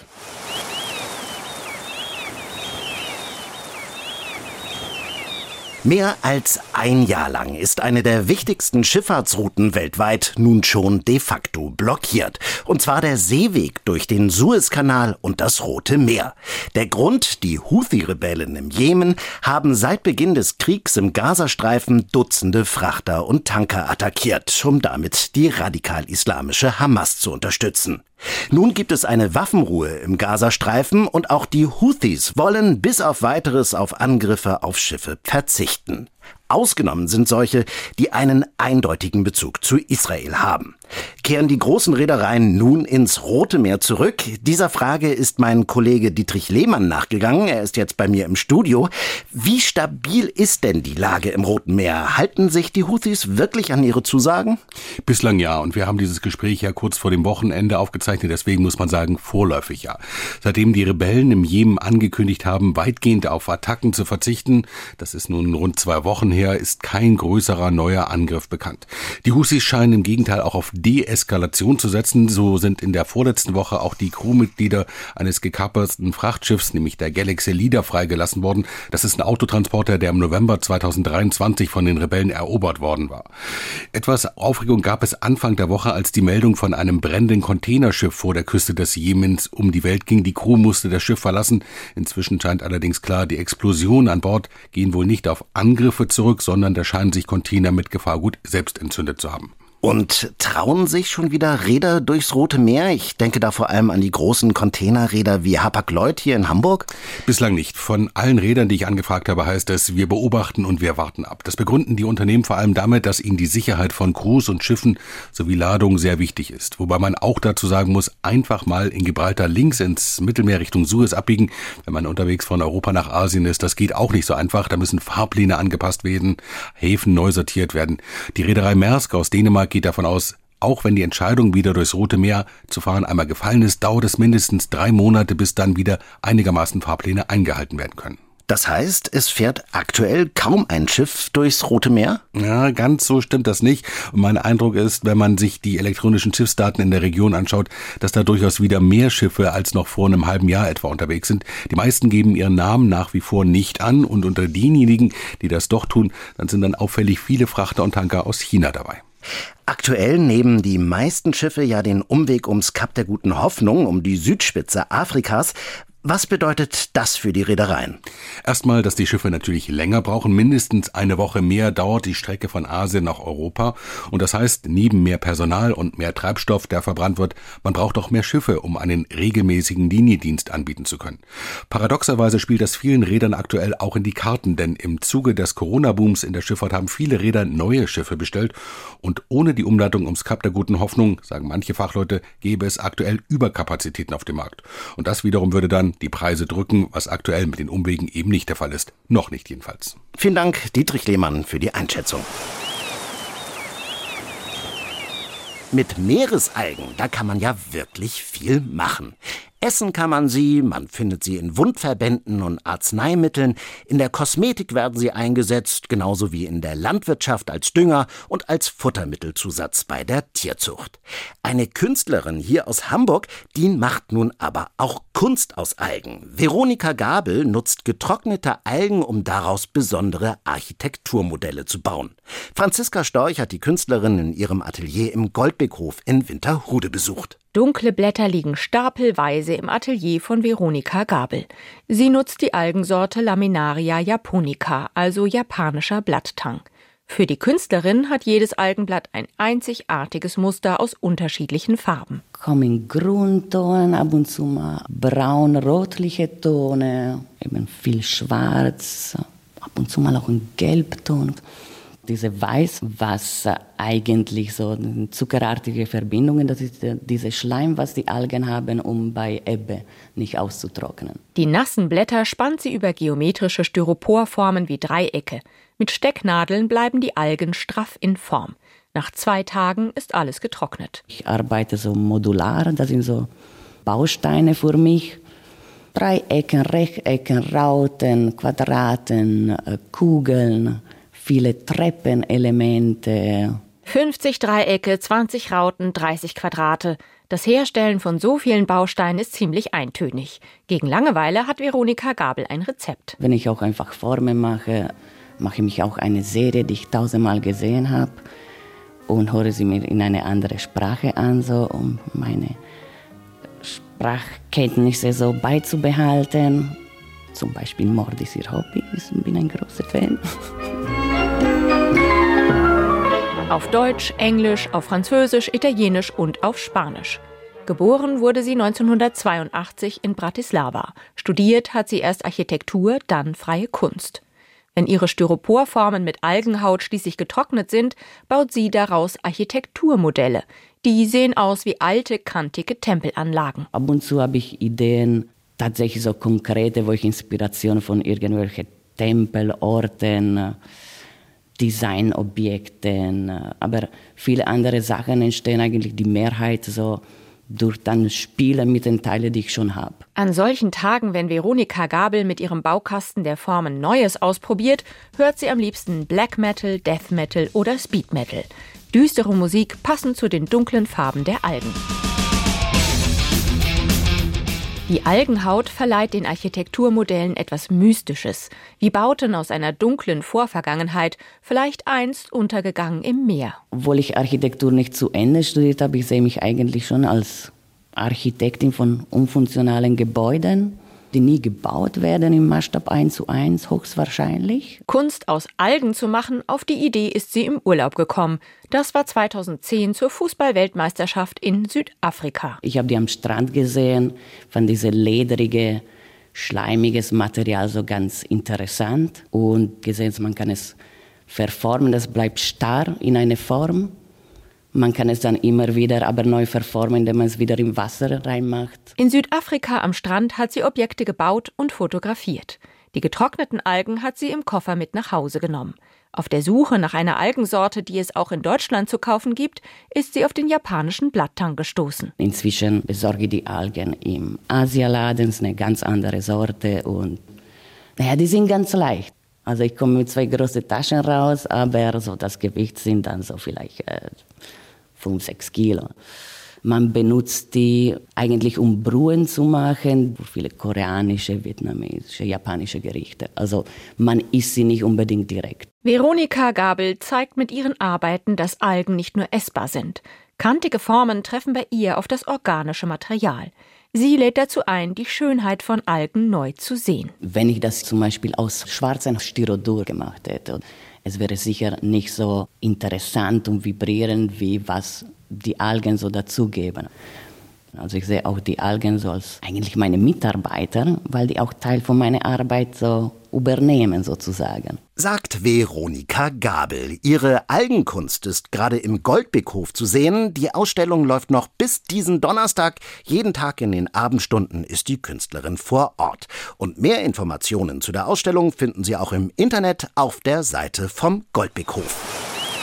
Mehr als ein Jahr lang ist eine der wichtigsten Schifffahrtsrouten weltweit nun schon de facto blockiert. Und zwar der Seeweg durch den Suezkanal und das Rote Meer. Der Grund: die Houthi-Rebellen im Jemen haben seit Beginn des Kriegs im Gazastreifen Dutzende Frachter und Tanker attackiert, um damit die radikal-islamische Hamas zu unterstützen. Nun gibt es eine Waffenruhe im Gazastreifen und auch die Houthis wollen bis auf Weiteres auf Angriffe auf Schiffe verzichten. Ausgenommen sind solche, die einen eindeutigen Bezug zu Israel haben. Kehren die großen Reedereien nun ins Rote Meer zurück? Dieser Frage ist mein Kollege Dietrich Lehmann nachgegangen. Er ist jetzt bei mir im Studio. Wie stabil ist denn die Lage im Roten Meer? Halten sich die Houthis wirklich an ihre Zusagen? Bislang ja. Und wir haben dieses Gespräch ja kurz vor dem Wochenende aufgezeichnet. Deswegen muss man sagen, vorläufig ja. Seitdem die Rebellen im Jemen angekündigt haben, weitgehend auf Attacken zu verzichten, das ist nun rund zwei Wochen her, ist kein größerer neuer Angriff bekannt. Die Houthis scheinen im Gegenteil auch auf Deeskalation zu setzen. So sind in der vorletzten Woche auch die Crewmitglieder eines gekaperten Frachtschiffs, nämlich der Galaxy Leader, freigelassen worden. Das ist ein Autotransporter, der im November zweitausenddreiundzwanzig von den Rebellen erobert worden war. Etwas Aufregung gab es Anfang der Woche, als die Meldung von einem brennenden Containerschiff vor der Küste des Jemens um die Welt ging. Die Crew musste das Schiff verlassen. Inzwischen scheint allerdings klar, die Explosionen an Bord gehen wohl nicht auf Angriffe zurück, sondern da scheinen sich Container mit Gefahrgut selbst entzündet zu haben. Und trauen sich schon wieder Reeder durchs Rote Meer? Ich denke da vor allem an die großen Containerreeder wie Hapag-Lloyd hier in Hamburg. Bislang nicht. Von allen Rädern, die ich angefragt habe, heißt es, wir beobachten und wir warten ab. Das begründen die Unternehmen vor allem damit, dass ihnen die Sicherheit von Crews und Schiffen sowie Ladung sehr wichtig ist. Wobei man auch dazu sagen muss, einfach mal in Gibraltar links ins Mittelmeer Richtung Suez abbiegen, wenn man unterwegs von Europa nach Asien ist. Das geht auch nicht so einfach. Da müssen Fahrpläne angepasst werden, Häfen neu sortiert werden. Die Reederei Maersk aus Dänemark geht davon aus, auch wenn die Entscheidung, wieder durchs Rote Meer zu fahren, einmal gefallen ist, dauert es mindestens drei Monate, bis dann wieder einigermaßen Fahrpläne eingehalten werden können. Das heißt, es fährt aktuell kaum ein Schiff durchs Rote Meer? Ja, ganz so stimmt das nicht. Und mein Eindruck ist, wenn man sich die elektronischen Schiffsdaten in der Region anschaut, dass da durchaus wieder mehr Schiffe als noch vor einem halben Jahr etwa unterwegs sind. Die meisten geben ihren Namen nach wie vor nicht an und unter denjenigen, die das doch tun, dann sind dann auffällig viele Frachter und Tanker aus China dabei. Aktuell nehmen die meisten Schiffe ja den Umweg ums Kap der Guten Hoffnung, um die Südspitze Afrikas. Was bedeutet das für die Reedereien? Erstmal, dass die Schiffe natürlich länger brauchen. Mindestens eine Woche mehr dauert die Strecke von Asien nach Europa. Und das heißt, neben mehr Personal und mehr Treibstoff, der verbrannt wird, man braucht auch mehr Schiffe, um einen regelmäßigen Liniendienst anbieten zu können. Paradoxerweise spielt das vielen Rädern aktuell auch in die Karten, denn im Zuge des Corona-Booms in der Schifffahrt haben viele Räder neue Schiffe bestellt. Und ohne die Umleitung ums Kap der Guten Hoffnung, sagen manche Fachleute, gäbe es aktuell Überkapazitäten auf dem Markt. Und das wiederum würde dann die Preise drücken, was aktuell mit den Umwegen eben nicht der Fall ist. Noch nicht jedenfalls. Vielen Dank, Dietrich Lehmann, für die Einschätzung. Mit Meeresalgen, da kann man ja wirklich viel machen. Essen kann man sie, man findet sie in Wundverbänden und Arzneimitteln, in der Kosmetik werden sie eingesetzt, genauso wie in der Landwirtschaft als Dünger und als Futtermittelzusatz bei der Tierzucht. Eine Künstlerin hier aus Hamburg, die macht nun aber auch Kunst aus Algen. Veronika Gabel nutzt getrocknete Algen, um daraus besondere Architekturmodelle zu bauen. Franziska Storch hat die Künstlerin in ihrem Atelier im Goldbeckhof in Winterhude besucht. Dunkle Blätter liegen stapelweise im Atelier von Veronika Gabel. Sie nutzt die Algensorte Laminaria japonica, also japanischer Blatttang. Für die Künstlerin hat jedes Algenblatt ein einzigartiges Muster aus unterschiedlichen Farben. Kommen Grundton, ab und zu mal braun-rotliche Tone, eben viel Schwarz, ab und zu mal auch ein Gelbton. Diese Weißwasser eigentlich so zuckerartige Verbindungen, das ist dieser Schleim, was die Algen haben, um bei Ebbe nicht auszutrocknen. Die nassen Blätter spannt sie über geometrische Styroporformen wie Dreiecke. Mit Stecknadeln bleiben die Algen straff in Form. Nach zwei Tagen ist alles getrocknet. Ich arbeite so modular, das sind so Bausteine für mich. Dreiecken, Rechtecken, Rauten, Quadraten, Kugeln, viele Treppenelemente. fünfzig Dreiecke, zwanzig Rauten, dreißig Quadrate. Das Herstellen von so vielen Bausteinen ist ziemlich eintönig. Gegen Langeweile hat Veronika Gabel ein Rezept. Wenn ich auch einfach Formen mache, mache ich mich auch eine Serie, die ich tausendmal gesehen habe und höre sie mir in eine andere Sprache an, so, um meine Sprachkenntnisse so beizubehalten. Zum Beispiel Mord ist ihr Hobby, ich bin ein großer Fan. Auf Deutsch, Englisch, auf Französisch, Italienisch und auf Spanisch. Geboren wurde sie neunzehnhundertzweiundachtzig in Bratislava. Studiert hat sie erst Architektur, dann Freie Kunst. Wenn ihre Styroporformen mit Algenhaut schließlich getrocknet sind, baut sie daraus Architekturmodelle. Die sehen aus wie alte, kantige Tempelanlagen. Ab und zu habe ich Ideen, tatsächlich so konkrete, wo ich Inspiration von irgendwelchen Tempelorten, Designobjekten, aber viele andere Sachen entstehen eigentlich die Mehrheit so durch dann Spiele mit den Teilen, die ich schon habe. An solchen Tagen, wenn Veronika Gabel mit ihrem Baukasten der Formen Neues ausprobiert, hört sie am liebsten Black Metal, Death Metal oder Speed Metal. Düstere Musik passend zu den dunklen Farben der Algen. Die Algenhaut verleiht den Architekturmodellen etwas Mystisches, wie Bauten aus einer dunklen Vorvergangenheit, vielleicht einst untergegangen im Meer. Obwohl ich Architektur nicht zu Ende studiert habe, ich sehe mich eigentlich schon als Architektin von unfunktionalen Gebäuden, die nie gebaut werden im Maßstab eins zu eins, höchstwahrscheinlich. Kunst aus Algen zu machen, auf die Idee ist sie im Urlaub gekommen. Das war zweitausendzehn zur Fußball-Weltmeisterschaft in Südafrika. Ich habe die am Strand gesehen, fand diese ledrige, schleimiges Material so ganz interessant und gesehen, man kann es verformen, das bleibt starr in eine Form. Man kann es dann immer wieder aber neu verformen, indem man es wieder im Wasser reinmacht. In Südafrika am Strand hat sie Objekte gebaut und fotografiert. Die getrockneten Algen hat sie im Koffer mit nach Hause genommen. Auf der Suche nach einer Algensorte, die es auch in Deutschland zu kaufen gibt, ist sie auf den japanischen Blatttang gestoßen. Inzwischen besorge ich die Algen im Asialaden, das ist eine ganz andere Sorte und naja, die sind ganz leicht. Also ich komme mit zwei großen Taschen raus, aber so das Gewicht sind dann so vielleicht äh, fünf, sechs Kilo. Man benutzt die eigentlich, um Brühen zu machen, für viele koreanische, vietnamesische, japanische Gerichte. Also man isst sie nicht unbedingt direkt. Veronika Gabel zeigt mit ihren Arbeiten, dass Algen nicht nur essbar sind. Kantige Formen treffen bei ihr auf das organische Material. Sie lädt dazu ein, die Schönheit von Algen neu zu sehen. Wenn ich das zum Beispiel aus schwarzem Styrodur gemacht hätte, es wäre sicher nicht so interessant und vibrierend, wie was die Algen so dazugeben. Also ich sehe auch die Algen so als eigentlich meine Mitarbeiter, weil die auch Teil von meiner Arbeit so übernehmen sozusagen. Sagt Veronika Gabel. Ihre Algenkunst ist gerade im Goldbeckhof zu sehen. Die Ausstellung läuft noch bis diesen Donnerstag. Jeden Tag in den Abendstunden ist die Künstlerin vor Ort. Und mehr Informationen zu der Ausstellung finden Sie auch im Internet auf der Seite vom Goldbeckhof.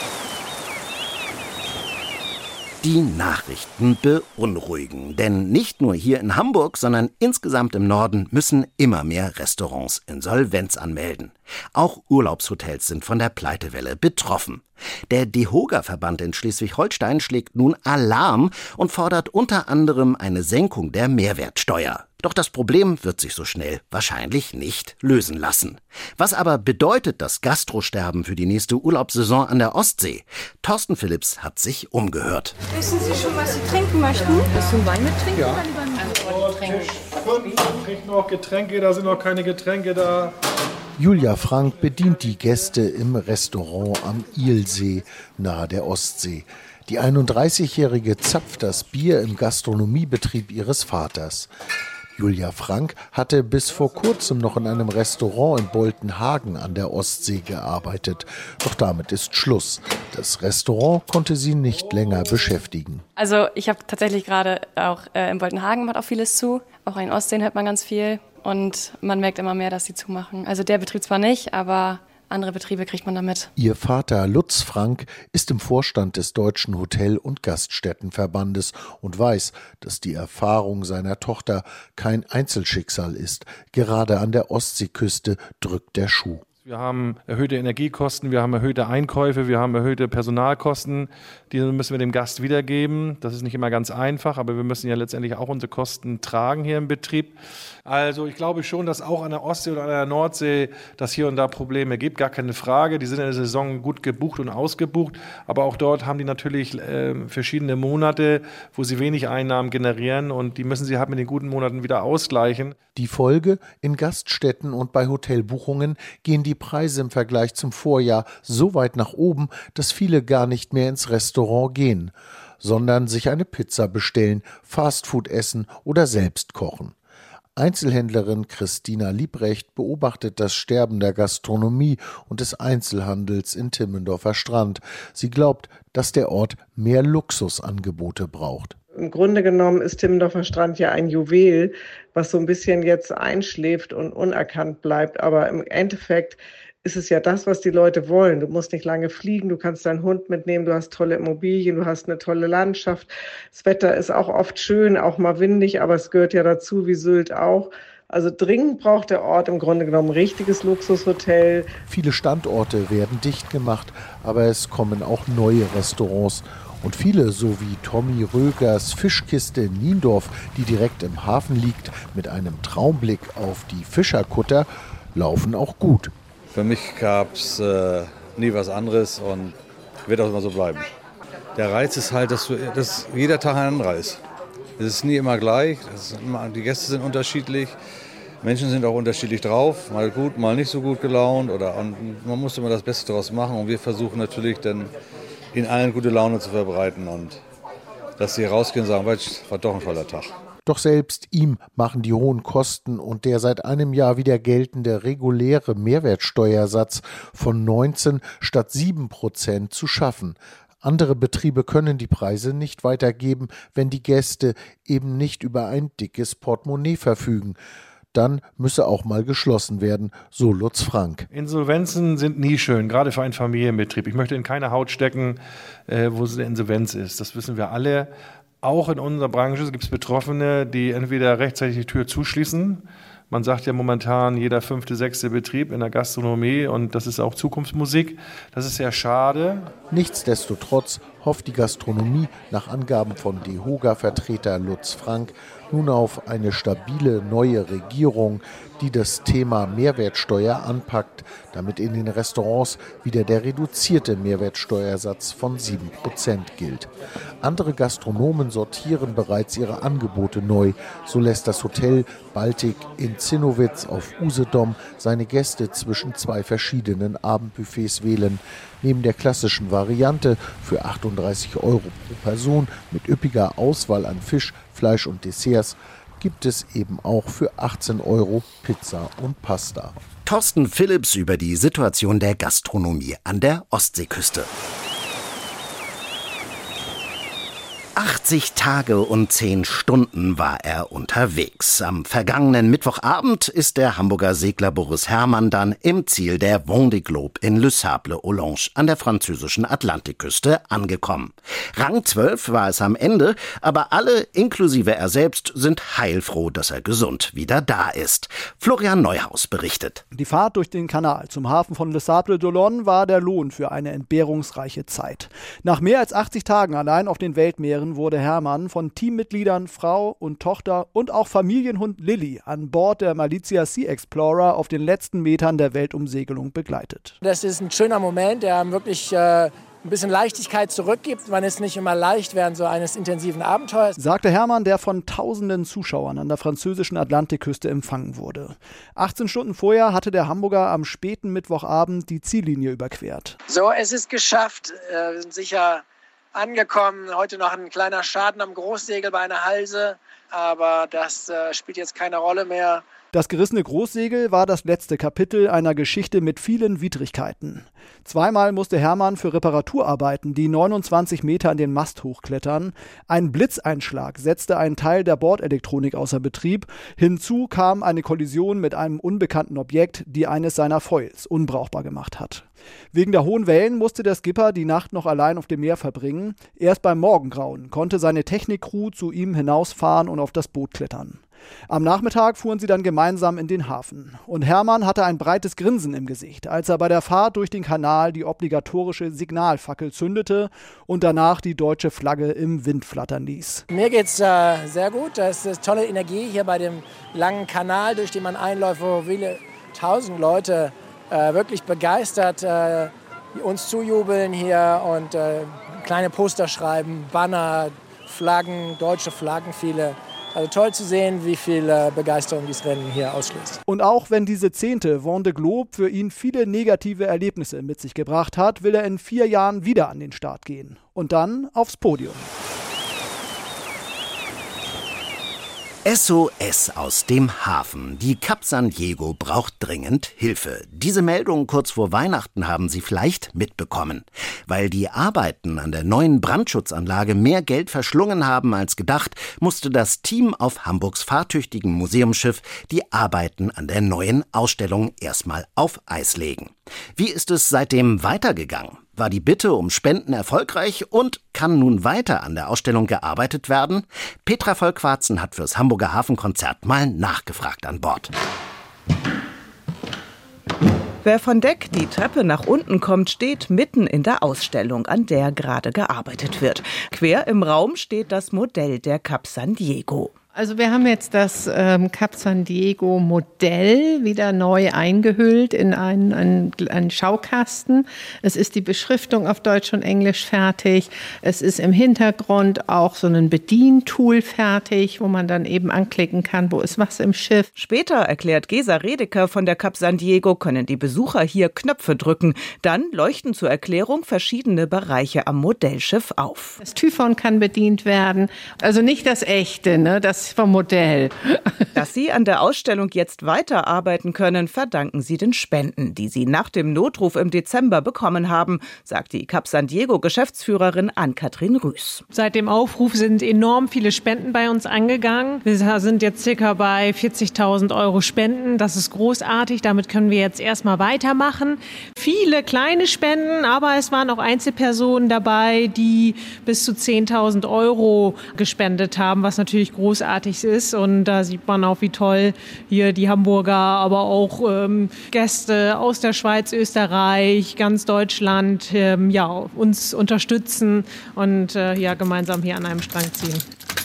Die Nachrichten beunruhigen, denn nicht nur hier in Hamburg, sondern insgesamt im Norden müssen immer mehr Restaurants Insolvenz anmelden. Auch Urlaubshotels sind von der Pleitewelle betroffen. Der DEHOGA-Verband in Schleswig-Holstein schlägt nun Alarm und fordert unter anderem eine Senkung der Mehrwertsteuer. Doch das Problem wird sich so schnell wahrscheinlich nicht lösen lassen. Was aber bedeutet das Gastrosterben für die nächste Urlaubssaison an der Ostsee? Thorsten Philipps hat sich umgehört. Wissen Sie schon, was Sie trinken möchten? Willst du einen Wein mittrinken? Ja. Oder lieber einen Tisch fünf, trinkt noch Getränke, da sind noch keine Getränke da. Julia Frank bedient die Gäste im Restaurant am Ilsee nahe der Ostsee. Die einunddreißigjährige zapft das Bier im Gastronomiebetrieb ihres Vaters. Julia Frank hatte bis vor kurzem noch in einem Restaurant in Boltenhagen an der Ostsee gearbeitet. Doch damit ist Schluss. Das Restaurant konnte sie nicht länger beschäftigen. Also ich habe tatsächlich gerade auch äh, in Boltenhagen macht auch vieles zu. Auch in Ostsee hört man ganz viel. Und man merkt immer mehr, dass sie zumachen. Also der Betrieb zwar nicht, aber andere Betriebe kriegt man damit. Ihr Vater Lutz Frank ist im Vorstand des Deutschen Hotel- und Gaststättenverbandes und weiß, dass die Erfahrung seiner Tochter kein Einzelschicksal ist. Gerade an der Ostseeküste drückt der Schuh. Wir haben erhöhte Energiekosten, wir haben erhöhte Einkäufe, wir haben erhöhte Personalkosten. Die müssen wir dem Gast wiedergeben. Das ist nicht immer ganz einfach, aber wir müssen ja letztendlich auch unsere Kosten tragen hier im Betrieb. Also ich glaube schon, dass auch an der Ostsee oder an der Nordsee das hier und da Probleme gibt, gar keine Frage. Die sind in der Saison gut gebucht und ausgebucht, aber auch dort haben die natürlich äh, verschiedene Monate, wo sie wenig Einnahmen generieren und die müssen sie halt mit den guten Monaten wieder ausgleichen. Die Folge: In Gaststätten und bei Hotelbuchungen gehen die Preise im Vergleich zum Vorjahr so weit nach oben, dass viele gar nicht mehr ins Restaurant gehen, sondern sich eine Pizza bestellen, Fastfood essen oder selbst kochen. Einzelhändlerin Christina Liebrecht beobachtet das Sterben der Gastronomie und des Einzelhandels in Timmendorfer Strand. Sie glaubt, dass der Ort mehr Luxusangebote braucht. Im Grunde genommen ist Timmendorfer Strand ja ein Juwel, was so ein bisschen jetzt einschläft und unerkannt bleibt. Aber im Endeffekt ist es ja das, was die Leute wollen. Du musst nicht lange fliegen, du kannst deinen Hund mitnehmen, du hast tolle Immobilien, du hast eine tolle Landschaft. Das Wetter ist auch oft schön, auch mal windig, aber es gehört ja dazu, wie Sylt auch. Also dringend braucht der Ort im Grunde genommen ein richtiges Luxushotel. Viele Standorte werden dicht gemacht, aber es kommen auch neue Restaurants. Und viele, so wie Tommy Rögers Fischkiste in Niendorf, die direkt im Hafen liegt, mit einem Traumblick auf die Fischerkutter, laufen auch gut. Für mich gab es äh, nie was anderes und wird auch immer so bleiben. Der Reiz ist halt, dass, du, dass jeder Tag ein anderer ist. Es ist nie immer gleich, ist immer, die Gäste sind unterschiedlich, Menschen sind auch unterschiedlich drauf, mal gut, mal nicht so gut gelaunt. Oder, und man muss immer das Beste daraus machen und wir versuchen natürlich dann in allen gute Laune zu verbreiten und dass sie rausgehen und sagen, war doch ein toller Tag. Doch selbst ihm machen die hohen Kosten und der seit einem Jahr wieder geltende reguläre Mehrwertsteuersatz von neunzehn statt sieben Prozent zu schaffen. Andere Betriebe können die Preise nicht weitergeben, wenn die Gäste eben nicht über ein dickes Portemonnaie verfügen. Dann müsse auch mal geschlossen werden, so Lutz Frank. Insolvenzen sind nie schön, gerade für einen Familienbetrieb. Ich möchte in keine Haut stecken, äh, wo es eine Insolvenz ist. Das wissen wir alle. Auch in unserer Branche gibt es Betroffene, die entweder rechtzeitig die Tür zuschließen. Man sagt ja momentan jeder fünfte, sechste Betrieb in der Gastronomie und das ist auch Zukunftsmusik. Das ist sehr schade. Nichtsdestotrotz hofft die Gastronomie nach Angaben von DEHOGA-Vertreter Lutz Frank nun auf eine stabile neue Regierung, die das Thema Mehrwertsteuer anpackt, damit in den Restaurants wieder der reduzierte Mehrwertsteuersatz von sieben Prozent gilt. Andere Gastronomen sortieren bereits ihre Angebote neu. So lässt das Hotel Baltic in Zinnowitz auf Usedom seine Gäste zwischen zwei verschiedenen Abendbuffets wählen. Neben der klassischen Variante für achtunddreißig Euro pro Person mit üppiger Auswahl an Fisch, Fleisch und Desserts gibt es eben auch für achtzehn Euro Pizza und Pasta. Thorsten Phillips über die Situation der Gastronomie an der Ostseeküste. achtzig Tage und zehn Stunden war er unterwegs. Am vergangenen Mittwochabend ist der Hamburger Segler Boris Herrmann dann im Ziel der Vendée Globe in Le Sable Ollange an der französischen Atlantikküste angekommen. Rang zwölf war es am Ende, aber alle, inklusive er selbst, sind heilfroh, dass er gesund wieder da ist. Florian Neuhaus berichtet. Die Fahrt durch den Kanal zum Hafen von Le Sable d'Olonne war der Lohn für eine entbehrungsreiche Zeit. Nach mehr als achtzig Tagen allein auf den Weltmeeren wurde Herrmann von Teammitgliedern, Frau und Tochter und auch Familienhund Lilly an Bord der Malizia Sea Explorer auf den letzten Metern der Weltumsegelung begleitet. Das ist ein schöner Moment, der wirklich äh, ein bisschen Leichtigkeit zurückgibt. Man ist nicht immer leicht während so eines intensiven Abenteuers, sagte Herrmann, der von tausenden Zuschauern an der französischen Atlantikküste empfangen wurde. achtzehn Stunden vorher hatte der Hamburger am späten Mittwochabend die Ziellinie überquert. So, es ist geschafft. Äh, sicher angekommen. Heute noch ein kleiner Schaden am Großsegel bei einer Halse, aber das äh, spielt jetzt keine Rolle mehr. Das gerissene Großsegel war das letzte Kapitel einer Geschichte mit vielen Widrigkeiten. Zweimal musste Hermann für Reparaturarbeiten die neunundzwanzig Meter an den Mast hochklettern. Ein Blitzeinschlag setzte einen Teil der Bordelektronik außer Betrieb. Hinzu kam eine Kollision mit einem unbekannten Objekt, die eines seiner Foils unbrauchbar gemacht hat. Wegen der hohen Wellen musste der Skipper die Nacht noch allein auf dem Meer verbringen. Erst beim Morgengrauen konnte seine Technikcrew zu ihm hinausfahren und auf das Boot klettern. Am Nachmittag fuhren sie dann gemeinsam in den Hafen. Und Hermann hatte ein breites Grinsen im Gesicht, als er bei der Fahrt durch den Kanal die obligatorische Signalfackel zündete und danach die deutsche Flagge im Wind flattern ließ. Mir geht's äh, sehr gut. Das ist tolle Energie hier bei dem langen Kanal, durch den man einläuft, wo viele tausend Leute äh, wirklich begeistert äh, uns zujubeln hier und äh, kleine Poster schreiben, Banner, Flaggen, deutsche Flaggen, viele. Also toll zu sehen, wie viel äh, Begeisterung dieses Rennen hier auslöst. Und auch wenn diese zehnte Vendée Globe für ihn viele negative Erlebnisse mit sich gebracht hat, will er in vier Jahren wieder an den Start gehen. Und dann aufs Podium. S O S aus dem Hafen. Die Cap San Diego braucht dringend Hilfe. Diese Meldung kurz vor Weihnachten haben Sie vielleicht mitbekommen. Weil die Arbeiten an der neuen Brandschutzanlage mehr Geld verschlungen haben als gedacht, musste das Team auf Hamburgs fahrtüchtigem Museumsschiff die Arbeiten an der neuen Ausstellung erstmal auf Eis legen. Wie ist es seitdem weitergegangen? War die Bitte um Spenden erfolgreich und kann nun weiter an der Ausstellung gearbeitet werden? Petra Vollquarzen hat fürs Hamburger Hafenkonzert mal nachgefragt an Bord. Wer von Deck die Treppe nach unten kommt, steht mitten in der Ausstellung, an der gerade gearbeitet wird. Quer im Raum steht das Modell der Cap San Diego. Also wir haben jetzt das ähm, Cap San Diego Modell wieder neu eingehüllt in einen, einen, einen Schaukasten. Es ist die Beschriftung auf Deutsch und Englisch fertig. Es ist im Hintergrund auch so ein Bedientool fertig, wo man dann eben anklicken kann, wo ist was im Schiff. Später, erklärt Gesa Redeker von der Cap San Diego, können die Besucher hier Knöpfe drücken. Dann leuchten zur Erklärung verschiedene Bereiche am Modellschiff auf. Das Typhon kann bedient werden. Also nicht das echte, ne? Das vom Modell. Dass Sie an der Ausstellung jetzt weiterarbeiten können, verdanken Sie den Spenden, die Sie nach dem Notruf im Dezember bekommen haben, sagt die Cap San Diego Geschäftsführerin Ann-Kathrin Rüß. Seit dem Aufruf sind enorm viele Spenden bei uns angegangen. Wir sind jetzt circa bei vierzigtausend Euro Spenden. Das ist großartig. Damit können wir jetzt erstmal weitermachen. Viele kleine Spenden, aber es waren auch Einzelpersonen dabei, die bis zu zehntausend Euro gespendet haben, was natürlich großartig ist. Und da sieht man auch, wie toll hier die Hamburger, aber auch ähm, Gäste aus der Schweiz, Österreich, ganz Deutschland ähm, ja, uns unterstützen und äh, ja, gemeinsam hier an einem Strang ziehen.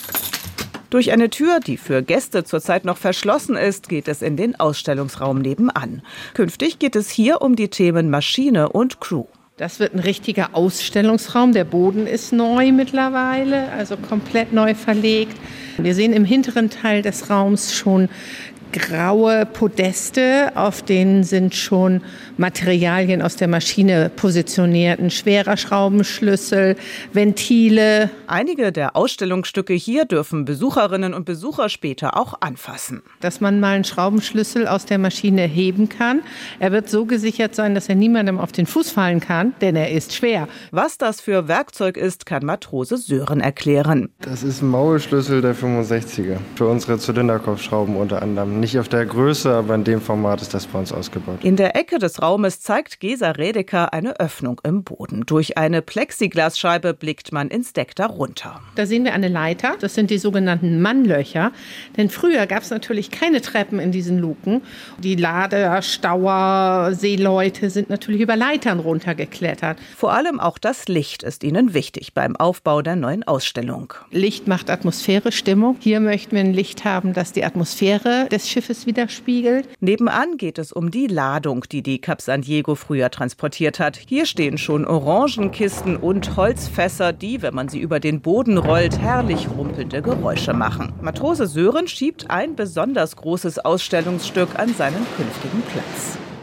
Durch eine Tür, die für Gäste zurzeit noch verschlossen ist, geht es in den Ausstellungsraum nebenan. Künftig geht es hier um die Themen Maschine und Crew. Das wird ein richtiger Ausstellungsraum. Der Boden ist neu mittlerweile, also komplett neu verlegt. Wir sehen im hinteren Teil des Raums schon graue Podeste, auf denen sind schon Materialien aus der Maschine positioniert, ein schwerer Schraubenschlüssel, Ventile. Einige der Ausstellungsstücke hier dürfen Besucherinnen und Besucher später auch anfassen. Dass man mal einen Schraubenschlüssel aus der Maschine heben kann. Er wird so gesichert sein, dass er niemandem auf den Fuß fallen kann, denn er ist schwer. Was das für Werkzeug ist, kann Matrose Sören erklären. Das ist ein Maulschlüssel der fünfundsechziger für unsere Zylinderkopfschrauben unter anderem. Nicht auf der Größe, aber in dem Format ist das bei uns ausgebaut. In der Ecke des Raumes zeigt Gesa Redeker eine Öffnung im Boden. Durch eine Plexiglasscheibe blickt man ins Deck darunter. Da sehen wir eine Leiter, das sind die sogenannten Mannlöcher. Denn früher gab es natürlich keine Treppen in diesen Luken. Die Lader, Stauer, Seeleute sind natürlich über Leitern runtergeklettert. Vor allem auch das Licht ist ihnen wichtig beim Aufbau der neuen Ausstellung. Licht macht Atmosphäre, Stimmung. Hier möchten wir ein Licht haben, das die Atmosphäre des Schiffes widerspiegelt. Nebenan geht es um die Ladung, die die Cap San Diego früher transportiert hat. Hier stehen schon Orangenkisten und Holzfässer, die, wenn man sie über den Boden rollt, herrlich rumpelnde Geräusche machen. Matrose Sören schiebt ein besonders großes Ausstellungsstück an seinen künftigen Platz.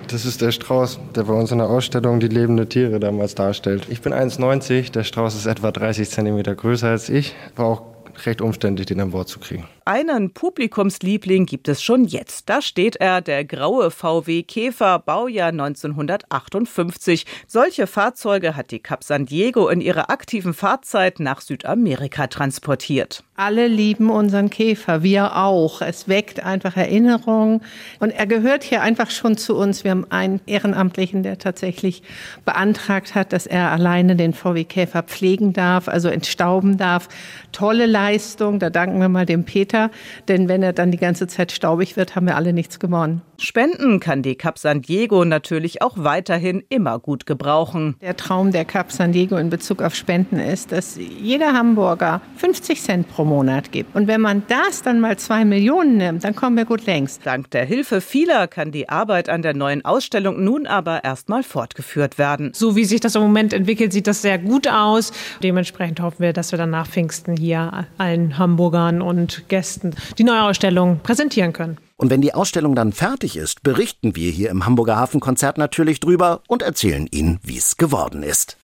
Das ist der Strauß, der bei uns in der Ausstellung die lebenden Tiere damals darstellt. Ich bin eins neunzig, der Strauß ist etwa dreißig Zentimeter größer als ich. War auch recht umständlich, den an Bord zu kriegen. Einen Publikumsliebling gibt es schon jetzt. Da steht er, der graue V W Käfer, Baujahr neunzehnhundertachtundfünfzig. Solche Fahrzeuge hat die Cap San Diego in ihrer aktiven Fahrzeit nach Südamerika transportiert. Alle lieben unseren Käfer, wir auch. Es weckt einfach Erinnerungen und er gehört hier einfach schon zu uns. Wir haben einen Ehrenamtlichen, der tatsächlich beantragt hat, dass er alleine den V W Käfer pflegen darf, also entstauben darf. Tolle Leistung, da danken wir mal dem Peter, denn wenn er dann die ganze Zeit staubig wird, haben wir alle nichts gewonnen. Spenden kann die Cap San Diego natürlich auch weiterhin immer gut gebrauchen. Der Traum der Cap San Diego in Bezug auf Spenden ist, dass jeder Hamburger fünfzig Cent pro Monat gibt. Und wenn man das dann mal zwei Millionen nimmt, dann kommen wir gut längst. Dank der Hilfe vieler kann die Arbeit an der neuen Ausstellung nun aber erstmal fortgeführt werden. So wie sich das im Moment entwickelt, sieht das sehr gut aus. Dementsprechend hoffen wir, dass wir dann nach Pfingsten hier allen Hamburgern und Gästen die neue Ausstellung präsentieren können. Und wenn die Ausstellung dann fertig ist, berichten wir hier im Hamburger Hafenkonzert natürlich drüber und erzählen Ihnen, wie es geworden ist.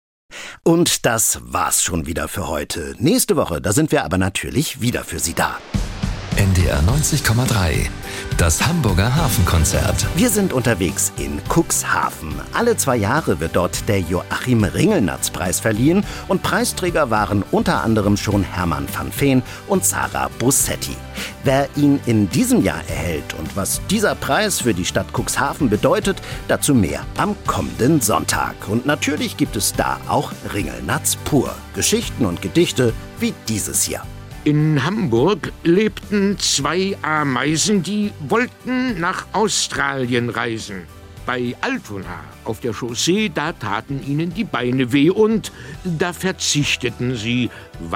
Und das war's schon wieder für heute. Nächste Woche, da sind wir aber natürlich wieder für Sie da. N D R neunzig Komma drei, das Hamburger Hafenkonzert. Wir sind unterwegs in Cuxhaven. Alle zwei Jahre wird dort der Joachim-Ringelnatz-Preis verliehen und Preisträger waren unter anderem schon Hermann van Veen und Sarah Bussetti. Wer ihn in diesem Jahr erhält und was dieser Preis für die Stadt Cuxhaven bedeutet, dazu mehr am kommenden Sonntag. Und natürlich gibt es da auch Ringelnatz pur. Geschichten und Gedichte wie dieses hier. In Hamburg lebten zwei Ameisen, die wollten nach Australien reisen. Bei Altona auf der Chaussee, da taten ihnen die Beine weh und da verzichteten sie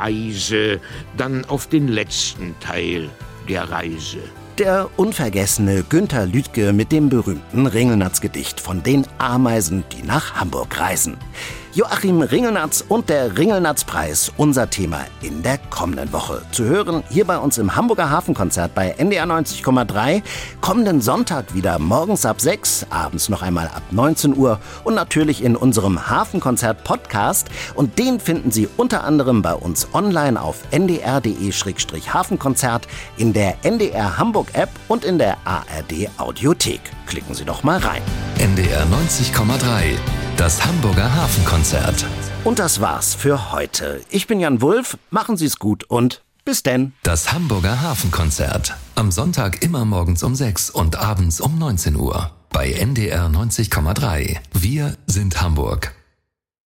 weise dann auf den letzten Teil der Reise. Der unvergessene Günter Lüdke mit dem berühmten Ringelnatz-Gedicht von den Ameisen, die nach Hamburg reisen. Joachim Ringelnatz und der Ringelnatz-Preis, unser Thema in der kommenden Woche. Zu hören hier bei uns im Hamburger Hafenkonzert bei N D R neunzig Komma drei. Kommenden Sonntag wieder morgens ab sechs, abends noch einmal ab neunzehn Uhr und natürlich in unserem Hafenkonzert-Podcast. Und den finden Sie unter anderem bei uns online auf n d r punkt d e slash hafenkonzert, in der N D R Hamburg App und in der A R D Audiothek. Klicken Sie doch mal rein. N D R neunzig Komma drei, das Hamburger Hafenkonzert. Und das war's für heute. Ich bin Jan Wulff, machen Sie es gut und bis denn. Das Hamburger Hafenkonzert. Am Sonntag immer morgens um sechs und abends um neunzehn Uhr. Bei N D R neunzig Komma drei. Wir sind Hamburg.